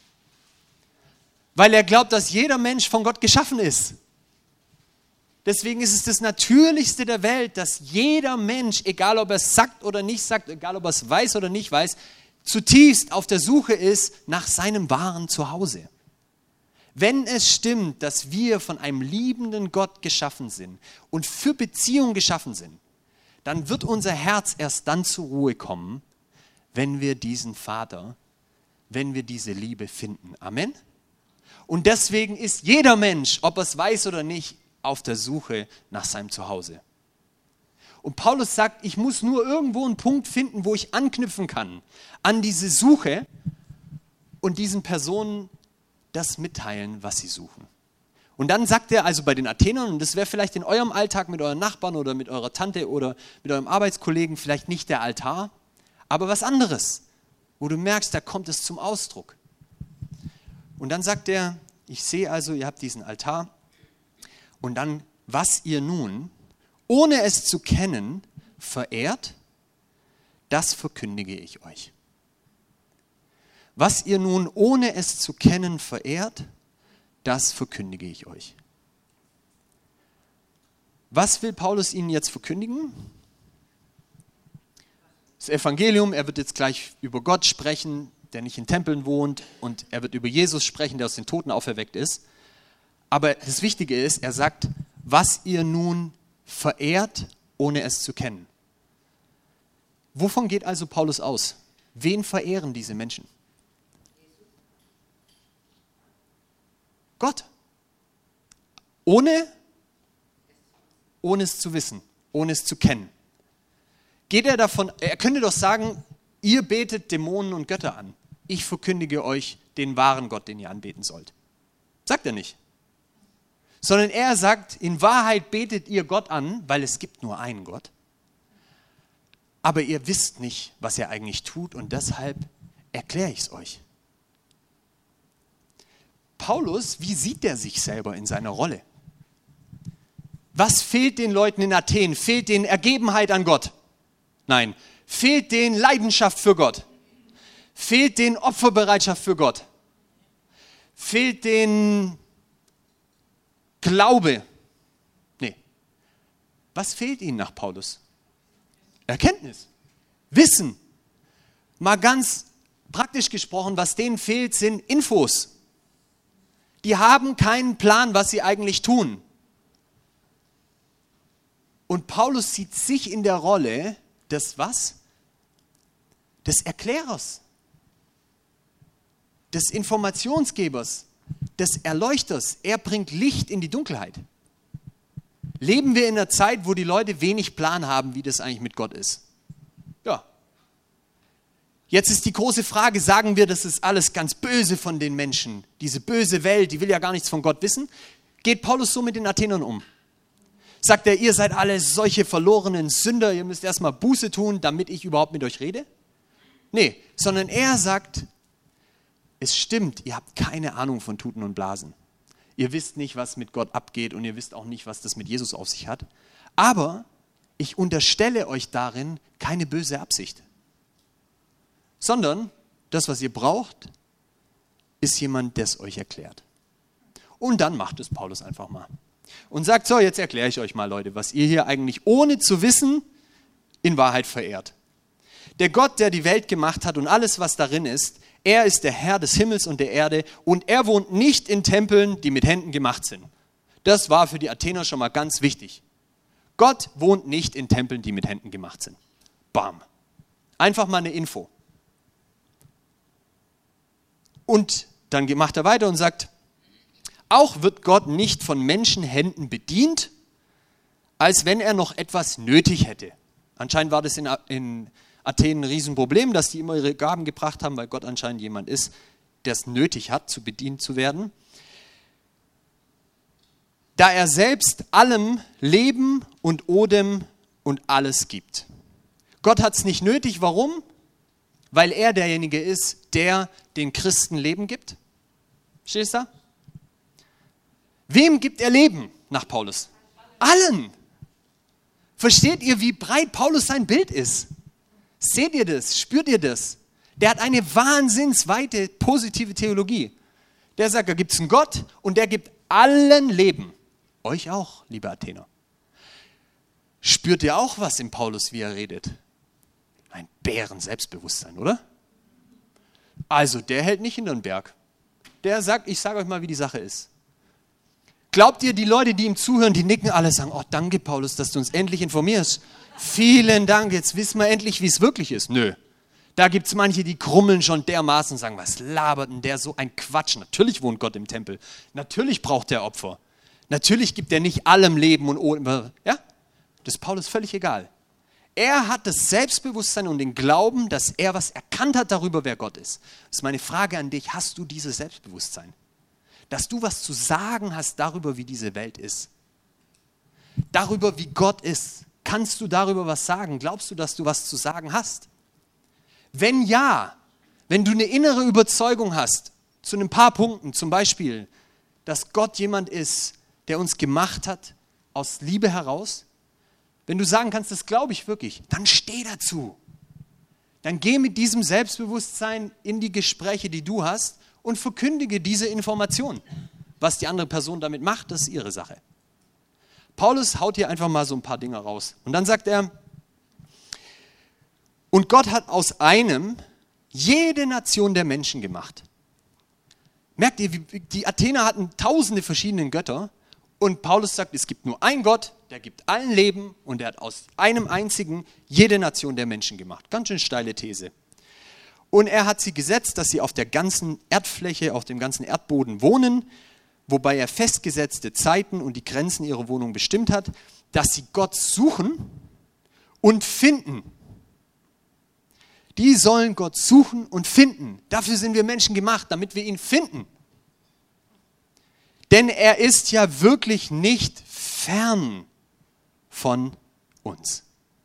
Speaker 1: Weil er glaubt, dass jeder Mensch von Gott geschaffen ist. Deswegen ist es das Natürlichste der Welt, dass jeder Mensch, egal ob er es sagt oder nicht sagt, egal ob er es weiß oder nicht weiß, zutiefst auf der Suche ist nach seinem wahren Zuhause. Wenn es stimmt, dass wir von einem liebenden Gott geschaffen sind und für Beziehung geschaffen sind, dann wird unser Herz erst dann zur Ruhe kommen, wenn wir diesen Vater, wenn wir diese Liebe finden. Amen? Und deswegen ist jeder Mensch, ob er es weiß oder nicht, auf der Suche nach seinem Zuhause. Und Paulus sagt, ich muss nur irgendwo einen Punkt finden, wo ich anknüpfen kann an diese Suche und diesen Personen das mitteilen, was sie suchen. Und dann sagt er also bei den Athenern, und das wäre vielleicht in eurem Alltag mit euren Nachbarn oder mit eurer Tante oder mit eurem Arbeitskollegen vielleicht nicht der Altar, aber was anderes, wo du merkst, da kommt es zum Ausdruck. Und dann sagt er, ich sehe also, ihr habt diesen Altar und dann, was ihr nun, ohne es zu kennen, verehrt, das verkündige ich euch. Was ihr nun ohne es zu kennen verehrt, das verkündige ich euch. Was will Paulus ihnen jetzt verkündigen? Das Evangelium, er wird jetzt gleich über Gott sprechen, der nicht in Tempeln wohnt, und er wird über Jesus sprechen, der aus den Toten auferweckt ist. Aber das Wichtige ist, er sagt, was ihr nun verehrt, ohne es zu kennen. Wovon geht also Paulus aus? Wen verehren diese Menschen? Gott. Ohne es zu wissen, ohne es zu kennen. Geht er davon, er könnte doch sagen, ihr betet Dämonen und Götter an. Ich verkündige euch den wahren Gott, den ihr anbeten sollt. Sagt er nicht. Sondern er sagt, in Wahrheit betet ihr Gott an, weil es gibt nur einen Gott. Aber ihr wisst nicht, was er eigentlich tut, und deshalb erkläre ich es euch. Paulus, wie sieht er sich selber in seiner Rolle? Was fehlt den Leuten in Athen? Fehlt denen Ergebenheit an Gott? Nein. Fehlt denen Leidenschaft für Gott? Fehlt denen Opferbereitschaft für Gott? Fehlt denen Glaube? Nee. Was fehlt ihnen nach Paulus? Erkenntnis, Wissen. Mal ganz praktisch gesprochen, was denen fehlt, sind Infos. Die haben keinen Plan, was sie eigentlich tun. Und Paulus sieht sich in der Rolle des was? Des Erklärers, des Informationsgebers, des Erleuchters. Er bringt Licht in die Dunkelheit. Leben wir in einer Zeit, wo die Leute wenig Plan haben, wie das eigentlich mit Gott ist? Ja. Jetzt ist die große Frage, sagen wir, das ist alles ganz böse von den Menschen. Diese böse Welt, die will ja gar nichts von Gott wissen. Geht Paulus so mit den Athenern um? Sagt er, ihr seid alle solche verlorenen Sünder, ihr müsst erstmal Buße tun, damit ich überhaupt mit euch rede? Nee, sondern er sagt, es stimmt, ihr habt keine Ahnung von Tuten und Blasen. Ihr wisst nicht, was mit Gott abgeht, und ihr wisst auch nicht, was das mit Jesus auf sich hat. Aber ich unterstelle euch darin keine böse Absicht. Sondern das, was ihr braucht, ist jemand, der es euch erklärt. Und dann macht es Paulus einfach mal. Und sagt, so, jetzt erkläre ich euch mal, Leute, was ihr hier eigentlich ohne zu wissen in Wahrheit verehrt. Der Gott, der die Welt gemacht hat und alles, was darin ist,
Speaker 2: Er ist der Herr des Himmels und der Erde und er wohnt nicht in Tempeln, die mit Händen gemacht sind. Das war für die Athener schon mal ganz wichtig. Gott wohnt nicht in Tempeln, die mit Händen gemacht sind. Bam. Einfach mal eine Info. Und dann macht er weiter und sagt, auch wird Gott nicht von Menschenhänden bedient, als wenn er noch etwas nötig hätte. Anscheinend war das in Athen ein Riesenproblem, dass die immer ihre Gaben gebracht haben, weil Gott anscheinend jemand ist, der es nötig hat, zu bedient zu werden. Da er selbst allem Leben und Odem und alles gibt. Gott hat es nicht nötig. Warum? Weil er derjenige ist, der den Christen Leben gibt. Verstehst du? Wem gibt er Leben nach Paulus? Allen. Versteht ihr, wie breit Paulus sein Bild ist? Seht ihr das? Spürt ihr das? Der hat eine wahnsinnsweite positive Theologie. Der sagt, da gibt es einen Gott und der gibt allen Leben. Euch auch, liebe Athener. Spürt ihr auch was in Paulus, wie er redet? Ein Bären-Selbstbewusstsein, oder? Also, der hält nicht hinterm Berg. Der sagt, ich sage euch mal, wie die Sache ist. Glaubt ihr, die Leute, die ihm zuhören, die nicken alle, sagen, oh, danke Paulus, dass du uns endlich informierst. Vielen Dank, jetzt wissen wir endlich, wie es wirklich ist. Nö. Da gibt es manche, die krummeln schon dermaßen und sagen, was labert denn der so ein Quatsch? Natürlich wohnt Gott im Tempel. Natürlich braucht er Opfer. Natürlich gibt er nicht allem Leben und ja? Das ist Paulus völlig egal. Er hat das Selbstbewusstsein und den Glauben, dass er was erkannt hat darüber, wer Gott ist. Das ist meine Frage an dich. Hast du dieses Selbstbewusstsein? Dass du was zu sagen hast darüber, wie diese Welt ist. Darüber, wie Gott ist. Kannst du darüber was sagen? Glaubst du, dass du was zu sagen hast? Wenn ja, wenn du eine innere Überzeugung hast, zu ein paar Punkten, zum Beispiel, dass Gott jemand ist, der uns gemacht hat, aus Liebe heraus, wenn du sagen kannst, das glaube ich wirklich, dann steh dazu. Dann geh mit diesem Selbstbewusstsein in die Gespräche, die du hast und verkündige diese Information. Was die andere Person damit macht, das ist ihre Sache. Paulus haut hier einfach mal so ein paar Dinge raus. Und dann sagt er, und Gott hat aus einem jede Nation der Menschen gemacht. Merkt ihr, die Athener hatten tausende verschiedene Götter und Paulus sagt, es gibt nur einen Gott, der gibt allen Leben und der hat aus einem einzigen jede Nation der Menschen gemacht. Ganz schön steile These. Und er hat sie gesetzt, dass sie auf der ganzen Erdfläche, auf dem ganzen Erdboden wohnen, wobei er festgesetzte Zeiten und die Grenzen ihrer Wohnung bestimmt hat, dass sie Gott suchen und finden. Die sollen Gott suchen und finden. Dafür sind wir Menschen gemacht, damit wir ihn finden. Denn er ist ja wirklich nicht fern von uns.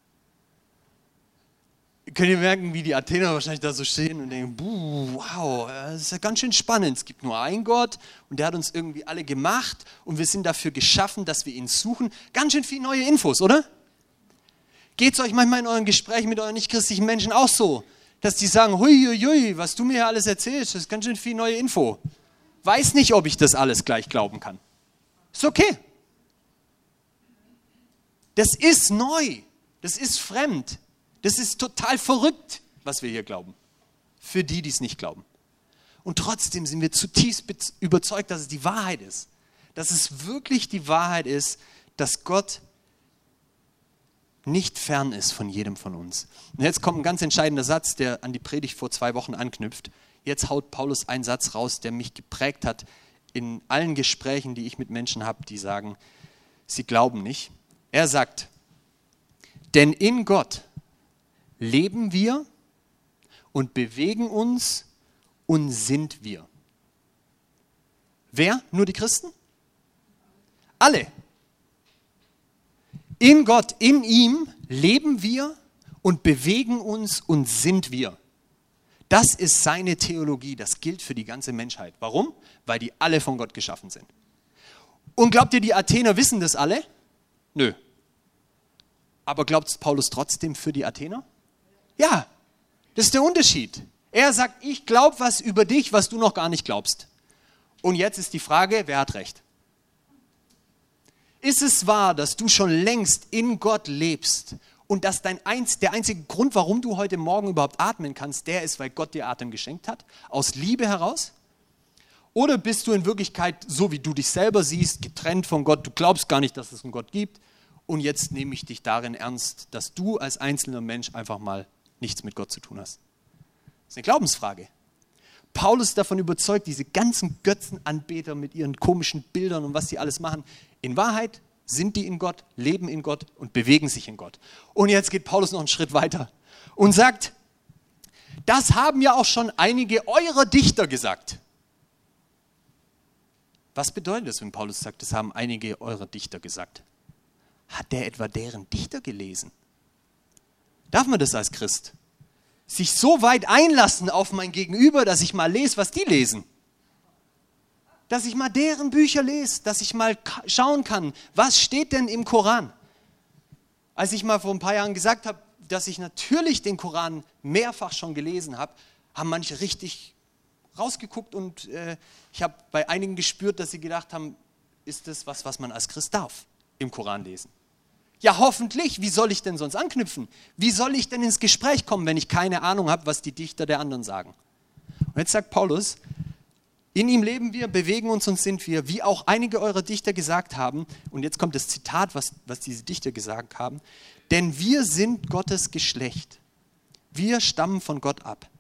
Speaker 2: Könnt ihr merken, wie die Athener wahrscheinlich da so stehen und denken, wow, das ist ja ganz schön spannend. Es gibt nur einen Gott und der hat uns irgendwie alle gemacht und wir sind dafür geschaffen, dass wir ihn suchen. Ganz schön viele neue Infos, oder? Geht es euch manchmal in euren Gesprächen mit euren nichtchristlichen Menschen auch so, dass die sagen, hui, was du mir hier alles erzählst, das ist ganz schön viel neue Info. Weiß nicht, ob ich das alles gleich glauben kann. Ist okay. Das ist neu, das ist fremd. Das ist total verrückt, was wir hier glauben. Für die, die es nicht glauben. Und trotzdem sind wir zutiefst überzeugt, dass es die Wahrheit ist. Dass es wirklich die Wahrheit ist, dass Gott nicht fern ist von jedem von uns. Und jetzt kommt ein ganz entscheidender Satz, der an die Predigt vor 2 Wochen anknüpft. Jetzt haut Paulus einen Satz raus, der mich geprägt hat in allen Gesprächen, die ich mit Menschen habe, die sagen, sie glauben nicht. Er sagt, denn in Gott leben wir und bewegen uns und sind wir. Wer? Nur die Christen? Alle. In Gott, in ihm leben wir und bewegen uns und sind wir. Das ist seine Theologie, das gilt für die ganze Menschheit. Warum? Weil die alle von Gott geschaffen sind. Und glaubt ihr, die Athener wissen das alle? Nö. Aber glaubt Paulus trotzdem für die Athener? Ja, das ist der Unterschied. Er sagt, ich glaube was über dich, was du noch gar nicht glaubst. Und jetzt ist die Frage, wer hat recht? Ist es wahr, dass du schon längst in Gott lebst und dass der einzige Grund, warum du heute Morgen überhaupt atmen kannst, der ist, weil Gott dir Atem geschenkt hat, aus Liebe heraus? Oder bist du in Wirklichkeit, so wie du dich selber siehst, getrennt von Gott, du glaubst gar nicht, dass es einen Gott gibt und jetzt nehme ich dich darin ernst, dass du als einzelner Mensch einfach mal nichts mit Gott zu tun hast? Das ist eine Glaubensfrage. Paulus ist davon überzeugt, diese ganzen Götzenanbeter mit ihren komischen Bildern und was sie alles machen, in Wahrheit sind die in Gott, leben in Gott und bewegen sich in Gott. Und jetzt geht Paulus noch einen Schritt weiter und sagt, das haben ja auch schon einige eurer Dichter gesagt. Was bedeutet das, wenn Paulus sagt, das haben einige eurer Dichter gesagt? Hat der etwa deren Dichter gelesen? Darf man das als Christ? Sich so weit einlassen auf mein Gegenüber, dass ich mal lese, was die lesen? Dass ich mal deren Bücher lese, dass ich mal schauen kann, was steht denn im Koran? Als ich mal vor ein paar Jahren gesagt habe, dass ich natürlich den Koran mehrfach schon gelesen habe, haben manche richtig rausgeguckt und ich habe bei einigen gespürt, dass sie gedacht haben, ist das was man als Christ darf, im Koran lesen? Ja, hoffentlich. Wie soll ich denn sonst anknüpfen? Wie soll ich denn ins Gespräch kommen, wenn ich keine Ahnung habe, was die Dichter der anderen sagen? Und jetzt sagt Paulus, in ihm leben wir, bewegen uns und sind wir, wie auch einige eurer Dichter gesagt haben. Und jetzt kommt das Zitat, was diese Dichter gesagt haben. Denn wir sind Gottes Geschlecht. Wir stammen von Gott ab.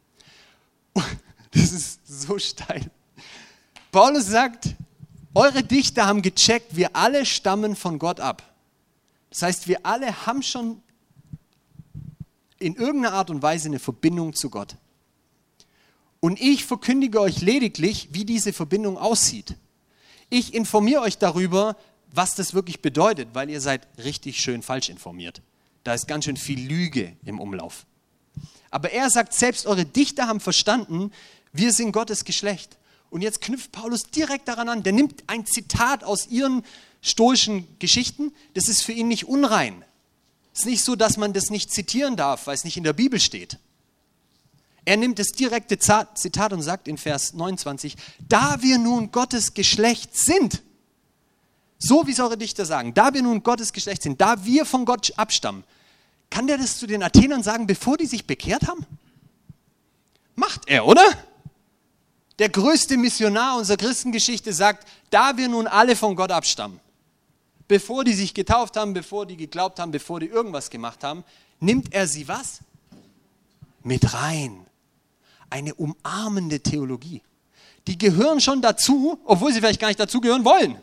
Speaker 2: Das ist so steil. Paulus sagt, eure Dichter haben gecheckt, wir alle stammen von Gott ab. Das heißt, wir alle haben schon in irgendeiner Art und Weise eine Verbindung zu Gott. Und ich verkündige euch lediglich, wie diese Verbindung aussieht. Ich informiere euch darüber, was das wirklich bedeutet, weil ihr seid richtig schön falsch informiert. Da ist ganz schön viel Lüge im Umlauf. Aber er sagt, selbst eure Dichter haben verstanden, wir sind Gottes Geschlecht. Und jetzt knüpft Paulus direkt daran an. Der nimmt ein Zitat aus ihren stoischen Geschichten. Das ist für ihn nicht unrein. Es ist nicht so, dass man das nicht zitieren darf, weil es nicht in der Bibel steht. Er nimmt das direkte Zitat und sagt in Vers 29, da wir nun Gottes Geschlecht sind, so wie es eure Dichter sagen, da wir nun Gottes Geschlecht sind, da wir von Gott abstammen, kann der das zu den Athenern sagen, bevor die sich bekehrt haben? Macht er, oder? Der größte Missionar unserer Christengeschichte sagt, da wir nun alle von Gott abstammen, bevor die sich getauft haben, bevor die geglaubt haben, bevor die irgendwas gemacht haben, nimmt er sie was? Mit rein. Eine umarmende Theologie. Die gehören schon dazu, obwohl sie vielleicht gar nicht dazugehören wollen.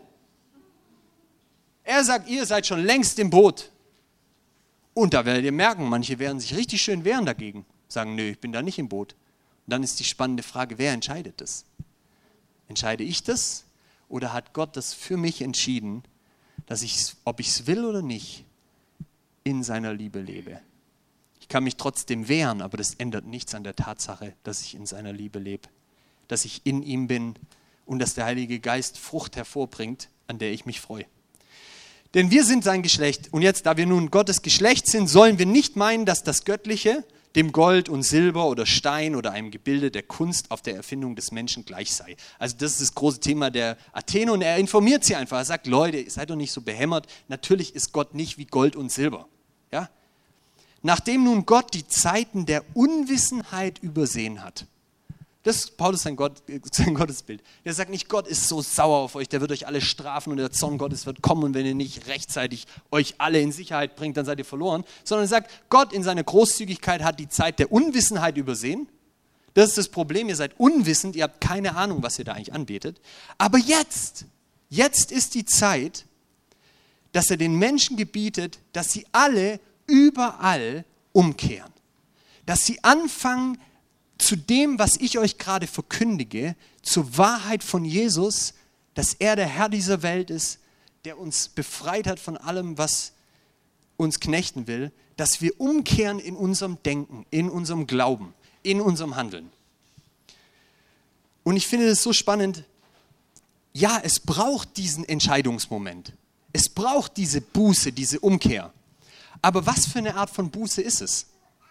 Speaker 2: Er sagt, ihr seid schon längst im Boot. Und da werdet ihr merken, manche werden sich richtig schön wehren dagegen. Sagen, nö, ich bin da nicht im Boot. Und dann ist die spannende Frage, wer entscheidet das? Entscheide ich das? Oder hat Gott das für mich entschieden, dass ich, ob ich es will oder nicht, in seiner Liebe lebe? Ich kann mich trotzdem wehren, aber das ändert nichts an der Tatsache, dass ich in seiner Liebe lebe, dass ich in ihm bin und dass der Heilige Geist Frucht hervorbringt, an der ich mich freue. Denn wir sind sein Geschlecht. Und jetzt, da wir nun Gottes Geschlecht sind, sollen wir nicht meinen, dass das Göttliche dem Gold und Silber oder Stein oder einem Gebilde der Kunst auf der Erfindung des Menschen gleich sei. Also das ist das große Thema der Athener und er informiert sie einfach. Er sagt, Leute, seid doch nicht so behämmert. Natürlich ist Gott nicht wie Gold und Silber. Ja? Nachdem nun Gott die Zeiten der Unwissenheit übersehen hat. Das ist Paulus sein Gottesbild. Er sagt nicht, Gott ist so sauer auf euch, der wird euch alle strafen und der Zorn Gottes wird kommen und wenn ihr nicht rechtzeitig euch alle in Sicherheit bringt, dann seid ihr verloren. Sondern er sagt, Gott in seiner Großzügigkeit hat die Zeit der Unwissenheit übersehen. Das ist das Problem, ihr seid unwissend, ihr habt keine Ahnung, was ihr da eigentlich anbetet. Aber jetzt ist die Zeit, dass er den Menschen gebietet, dass sie alle überall umkehren. Dass sie anfangen, zu dem, was ich euch gerade verkündige, zur Wahrheit von Jesus, dass er der Herr dieser Welt ist, der uns befreit hat von allem, was uns knechten will, dass wir umkehren in unserem Denken, in unserem Glauben, in unserem Handeln. Und ich finde das so spannend. Ja, es braucht diesen Entscheidungsmoment. Es braucht diese Buße, diese Umkehr. Aber was für eine Art von Buße ist es?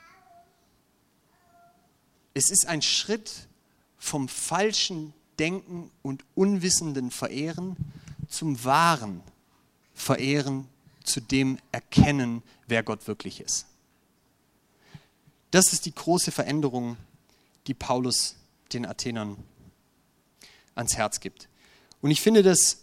Speaker 2: Es ist ein Schritt vom falschen Denken und unwissenden Verehren zum wahren Verehren, zu dem erkennen, wer Gott wirklich ist. Das ist die große Veränderung, die Paulus den Athenern ans Herz gibt. Und ich finde das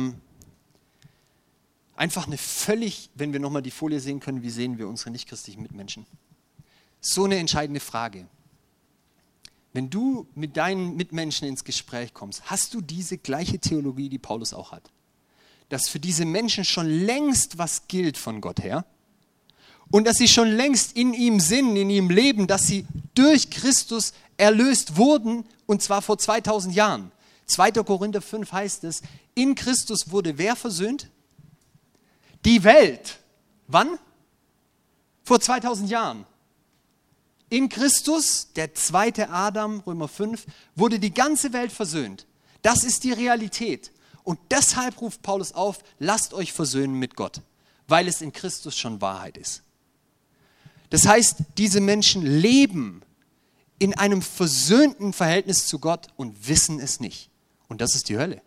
Speaker 2: einfach eine völlig, wenn wir nochmal die Folie sehen können, wie sehen wir unsere nichtchristlichen Mitmenschen? So eine entscheidende Frage. Wenn du mit deinen Mitmenschen ins Gespräch kommst, hast du diese gleiche Theologie, die Paulus auch hat? Dass für diese Menschen schon längst was gilt von Gott her und dass sie schon längst in ihm sind, in ihm leben, dass sie durch Christus erlöst wurden und zwar vor 2000 Jahren. 2. Korinther 5 heißt es, in Christus wurde wer versöhnt? Die Welt. Wann? Vor 2000 Jahren. In Christus, der zweite Adam, Römer 5, wurde die ganze Welt versöhnt. Das ist die Realität. Und deshalb ruft Paulus auf, lasst euch versöhnen mit Gott, weil es in Christus schon Wahrheit ist. Das heißt, diese Menschen leben in einem versöhnten Verhältnis zu Gott und wissen es nicht. Und das ist die Hölle.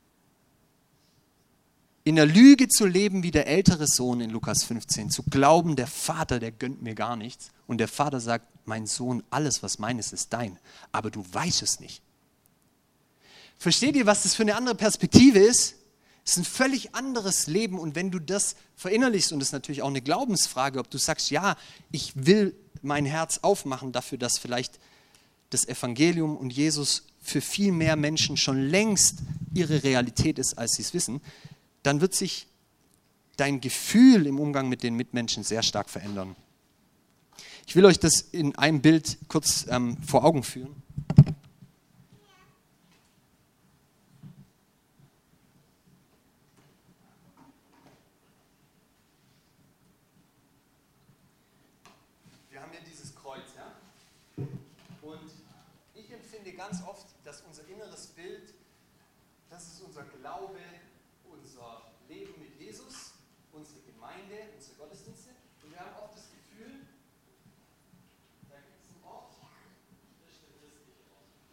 Speaker 2: In der Lüge zu leben wie der ältere Sohn in Lukas 15, zu glauben, der Vater, der gönnt mir gar nichts. Und der Vater sagt, mein Sohn, alles, was meines, ist dein. Aber du weißt es nicht. Versteht ihr, was das für eine andere Perspektive ist? Es ist ein völlig anderes Leben. Und wenn du das verinnerlichst, und das ist natürlich auch eine Glaubensfrage, ob du sagst, ja, ich will mein Herz aufmachen dafür, dass vielleicht das Evangelium und Jesus für viel mehr Menschen schon längst ihre Realität ist, als sie es wissen, dann wird sich dein Gefühl im Umgang mit den Mitmenschen sehr stark verändern. Ich will euch das in einem Bild kurz vor Augen führen. Wir haben hier dieses Kreuz, ja? Und ich empfinde ganz oft, dass unser inneres Bild, das ist unser Glaube, unser Leben mit Jesus, unsere Gemeinde, unsere Gottesdienste. Und wir haben oft das Gefühl, da gibt es einen Ort, das ist der christliche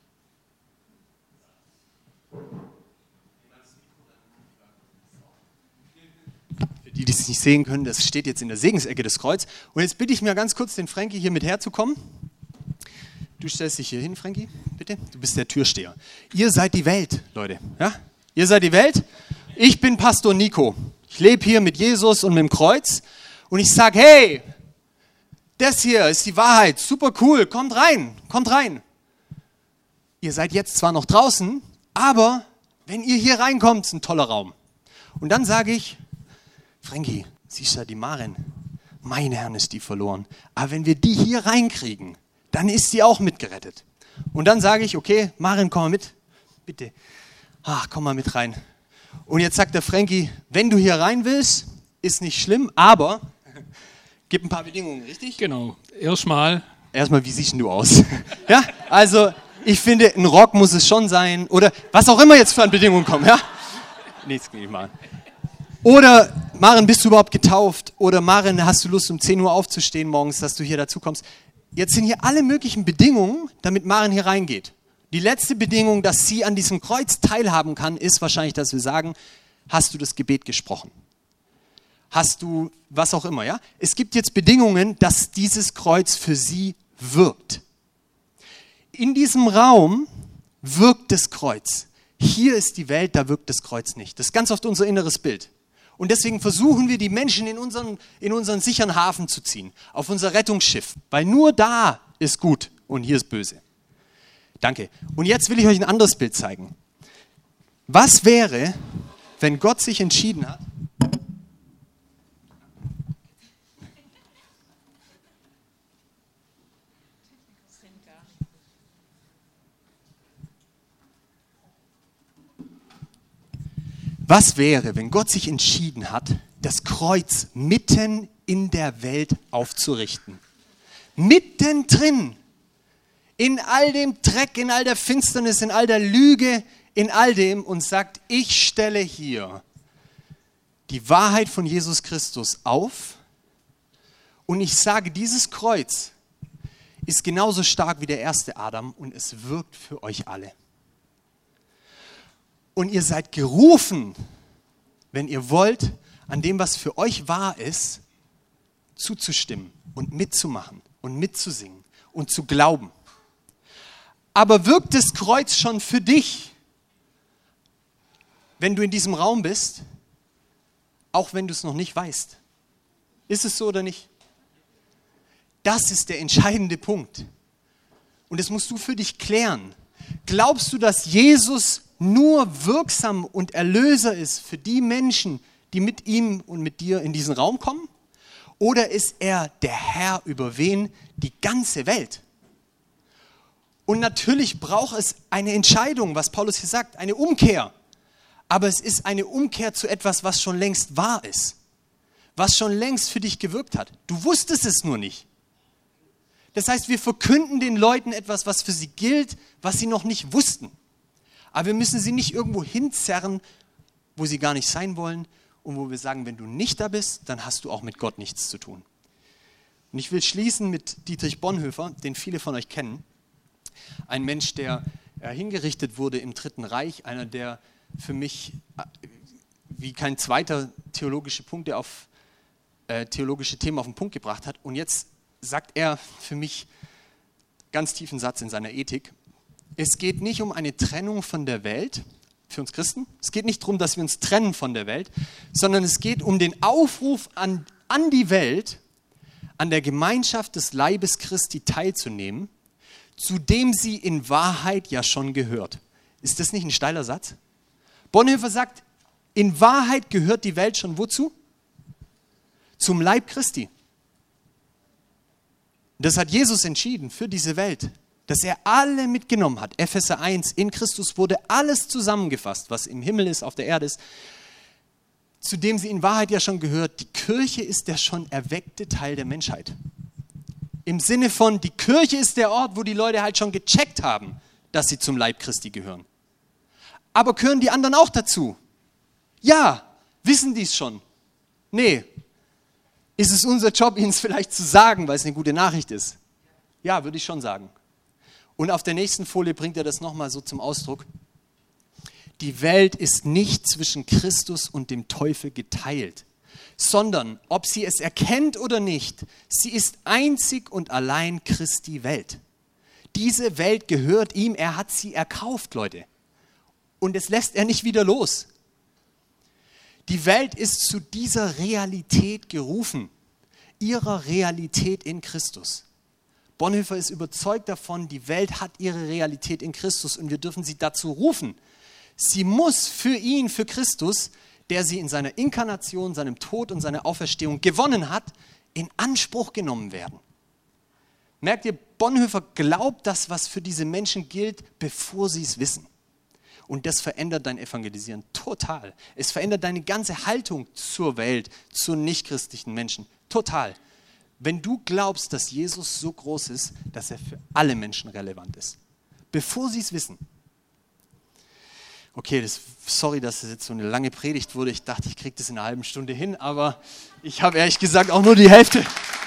Speaker 2: Ort. Für die, die es nicht sehen können, das steht jetzt in der Segensecke, das Kreuz. Und jetzt bitte ich mir ganz kurz, den Frankie hier mit herzukommen. Du stellst dich hier hin, Frankie, bitte. Du bist der Türsteher. Ihr seid die Welt, Leute. Ja? Ihr seid die Welt. Ich bin Pastor Nico. Ich lebe hier mit Jesus und mit dem Kreuz. Und ich sage, hey, das hier ist die Wahrheit. Super cool. Kommt rein. Kommt rein. Ihr seid jetzt zwar noch draußen, aber wenn ihr hier reinkommt, ist ein toller Raum. Und dann sage ich, Frankie, siehst du die Maren? Meine Herren, ist die verloren. Aber wenn wir die hier reinkriegen, dann ist sie auch mitgerettet. Und dann sage ich, okay, Maren, komm mal mit. Bitte. Ach, komm mal mit rein. Und jetzt sagt der Frankie, wenn du hier rein willst, ist nicht schlimm, aber gib ein paar Bedingungen, richtig?
Speaker 3: Genau. Erstmal,
Speaker 2: wie siehst denn du aus? Ja, also ich finde, ein Rock muss es schon sein oder was auch immer jetzt für an Bedingungen kommen, ja? Nichts kann ich machen. Oder, Maren, bist du überhaupt getauft? Oder Maren, hast du Lust, um 10 Uhr aufzustehen morgens, dass du hier dazu kommst? Jetzt sind hier alle möglichen Bedingungen, damit Maren hier reingeht. Die letzte Bedingung, dass sie an diesem Kreuz teilhaben kann, ist wahrscheinlich, dass wir sagen, hast du das Gebet gesprochen? Hast du was auch immer, ja? Es gibt jetzt Bedingungen, dass dieses Kreuz für sie wirkt. In diesem Raum wirkt das Kreuz. Hier ist die Welt, da wirkt das Kreuz nicht. Das ist ganz oft unser inneres Bild. Und deswegen versuchen wir, die Menschen in unseren sicheren Hafen zu ziehen, auf unser Rettungsschiff, weil nur da ist gut und hier ist böse. Danke. Und jetzt will ich euch ein anderes Bild zeigen. Was wäre, wenn Gott sich entschieden hat, was wäre, wenn Gott sich entschieden hat, das Kreuz mitten in der Welt aufzurichten? Mittendrin. In all dem Dreck, in all der Finsternis, in all der Lüge, in all dem und sagt, ich stelle hier die Wahrheit von Jesus Christus auf und ich sage, dieses Kreuz ist genauso stark wie der erste Adam und es wirkt für euch alle. Und ihr seid gerufen, wenn ihr wollt, an dem, was für euch wahr ist, zuzustimmen und mitzumachen und mitzusingen und zu glauben. Aber wirkt das Kreuz schon für dich, wenn du in diesem Raum bist, auch wenn du es noch nicht weißt? Ist es so oder nicht? Das ist der entscheidende Punkt. Und das musst du für dich klären. Glaubst du, dass Jesus nur wirksam und Erlöser ist für die Menschen, die mit ihm und mit dir in diesen Raum kommen? Oder ist er der Herr über wen? Die ganze Welt. Und natürlich braucht es eine Entscheidung, was Paulus hier sagt, eine Umkehr. Aber es ist eine Umkehr zu etwas, was schon längst wahr ist. Was schon längst für dich gewirkt hat. Du wusstest es nur nicht. Das heißt, wir verkünden den Leuten etwas, was für sie gilt, was sie noch nicht wussten. Aber wir müssen sie nicht irgendwo hinzerren, wo sie gar nicht sein wollen und wo wir sagen, wenn du nicht da bist, dann hast du auch mit Gott nichts zu tun. Und ich will schließen mit Dietrich Bonhoeffer, den viele von euch kennen. Ein Mensch, der hingerichtet wurde im Dritten Reich, einer, der für mich wie kein zweiter theologische Themen auf den Punkt gebracht hat. Und jetzt sagt er für mich ganz tiefen Satz in seiner Ethik: Es geht nicht um eine Trennung von der Welt, für uns Christen. Es geht nicht darum, dass wir uns trennen von der Welt, sondern es geht um den Aufruf an die Welt, an der Gemeinschaft des Leibes Christi teilzunehmen, zu dem sie in Wahrheit ja schon gehört. Ist das nicht ein steiler Satz? Bonhoeffer sagt, in Wahrheit gehört die Welt schon wozu? Zum Leib Christi. Das hat Jesus entschieden für diese Welt, dass er alle mitgenommen hat. Epheser 1, in Christus wurde alles zusammengefasst, was im Himmel ist, auf der Erde ist, zu dem sie in Wahrheit ja schon gehört. Die Kirche ist der schon erweckte Teil der Menschheit. Im Sinne von, die Kirche ist der Ort, wo die Leute halt schon gecheckt haben, dass sie zum Leib Christi gehören. Aber gehören die anderen auch dazu? Ja, wissen die es schon? Nee. Ist es unser Job, ihnen es vielleicht zu sagen, weil es eine gute Nachricht ist? Ja, würde ich schon sagen. Und auf der nächsten Folie bringt er das nochmal so zum Ausdruck. Die Welt ist nicht zwischen Christus und dem Teufel geteilt, sondern, ob sie es erkennt oder nicht, sie ist einzig und allein Christi Welt. Diese Welt gehört ihm, er hat sie erkauft, Leute. Und es lässt er nicht wieder los. Die Welt ist zu dieser Realität gerufen, ihrer Realität in Christus. Bonhoeffer ist überzeugt davon, die Welt hat ihre Realität in Christus und wir dürfen sie dazu rufen. Sie muss für ihn, für Christus, der sie in seiner Inkarnation, seinem Tod und seiner Auferstehung gewonnen hat, in Anspruch genommen werden. Merkt ihr, Bonhoeffer glaubt das, was für diese Menschen gilt, bevor sie es wissen. Und das verändert dein Evangelisieren total. Es verändert deine ganze Haltung zur Welt, zu nichtchristlichen Menschen. Total. Wenn du glaubst, dass Jesus so groß ist, dass er für alle Menschen relevant ist. Bevor sie es wissen. Okay, sorry, dass das jetzt so eine lange Predigt wurde. Ich dachte, ich kriege das in einer halben Stunde hin, aber ich habe ehrlich gesagt auch nur die Hälfte.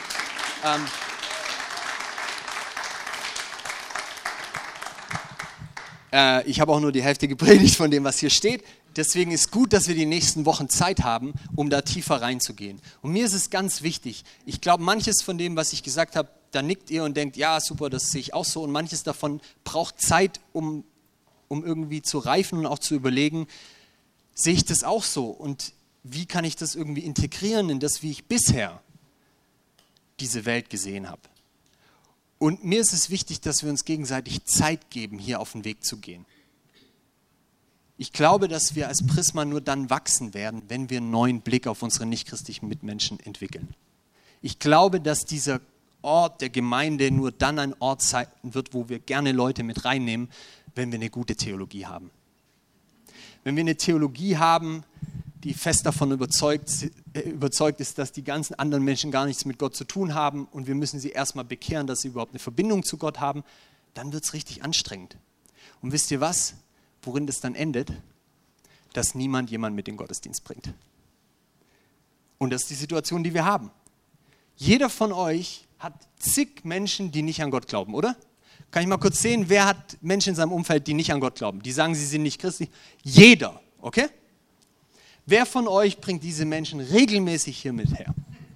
Speaker 2: Ich habe auch nur die Hälfte gepredigt von dem, was hier steht. Deswegen ist gut, dass wir die nächsten Wochen Zeit haben, um da tiefer reinzugehen. Und mir ist es ganz wichtig, ich glaube, manches von dem, was ich gesagt habe, da nickt ihr und denkt, ja super, das sehe ich auch so. Und manches davon braucht Zeit, um irgendwie zu reifen und auch zu überlegen, sehe ich das auch so? Und wie kann ich das irgendwie integrieren in das, wie ich bisher diese Welt gesehen habe? Und mir ist es wichtig, dass wir uns gegenseitig Zeit geben, hier auf den Weg zu gehen. Ich glaube, dass wir als Prisma nur dann wachsen werden, wenn wir einen neuen Blick auf unsere nichtchristlichen Mitmenschen entwickeln. Ich glaube, dass dieser Ort der Gemeinde nur dann ein Ort sein wird, wo wir gerne Leute mit reinnehmen, wenn wir eine gute Theologie haben. Wenn wir eine Theologie haben, die fest davon überzeugt ist, dass die ganzen anderen Menschen gar nichts mit Gott zu tun haben und wir müssen sie erstmal bekehren, dass sie überhaupt eine Verbindung zu Gott haben, dann wird es richtig anstrengend. Und wisst ihr was? Worin das dann endet? Dass niemand jemanden mit in den Gottesdienst bringt. Und das ist die Situation, die wir haben. Jeder von euch hat zig Menschen, die nicht an Gott glauben, oder? Kann ich mal kurz sehen, wer hat Menschen in seinem Umfeld, die nicht an Gott glauben? Die sagen, sie sind nicht christlich. Jeder, okay? Wer von euch bringt diese Menschen regelmäßig hier mit her?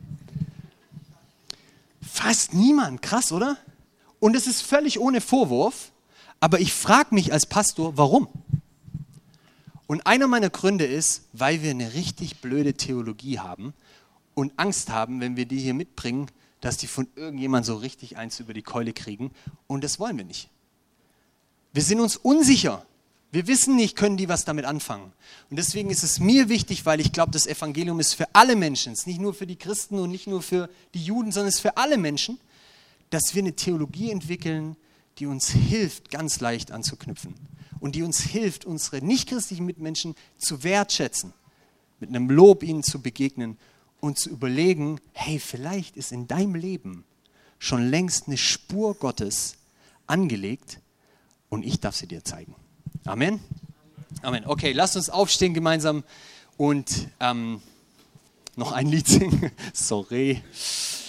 Speaker 2: Fast niemand. Krass, oder? Und es ist völlig ohne Vorwurf, aber ich frage mich als Pastor, warum? Und einer meiner Gründe ist, weil wir eine richtig blöde Theologie haben und Angst haben, wenn wir die hier mitbringen, dass die von irgendjemand so richtig eins über die Keule kriegen. Und das wollen wir nicht. Wir sind uns unsicher. Wir wissen nicht, können die was damit anfangen. Und deswegen ist es mir wichtig, weil ich glaube, das Evangelium ist für alle Menschen, es ist nicht nur für die Christen und nicht nur für die Juden, sondern es ist für alle Menschen, dass wir eine Theologie entwickeln, die uns hilft, ganz leicht anzuknüpfen. Und die uns hilft, unsere nichtchristlichen Mitmenschen zu wertschätzen, mit einem Lob ihnen zu begegnen und zu überlegen, hey, vielleicht ist in deinem Leben schon längst eine Spur Gottes angelegt und ich darf sie dir zeigen. Amen? Amen. Okay, lasst uns aufstehen gemeinsam und noch ein Lied singen. Sorry.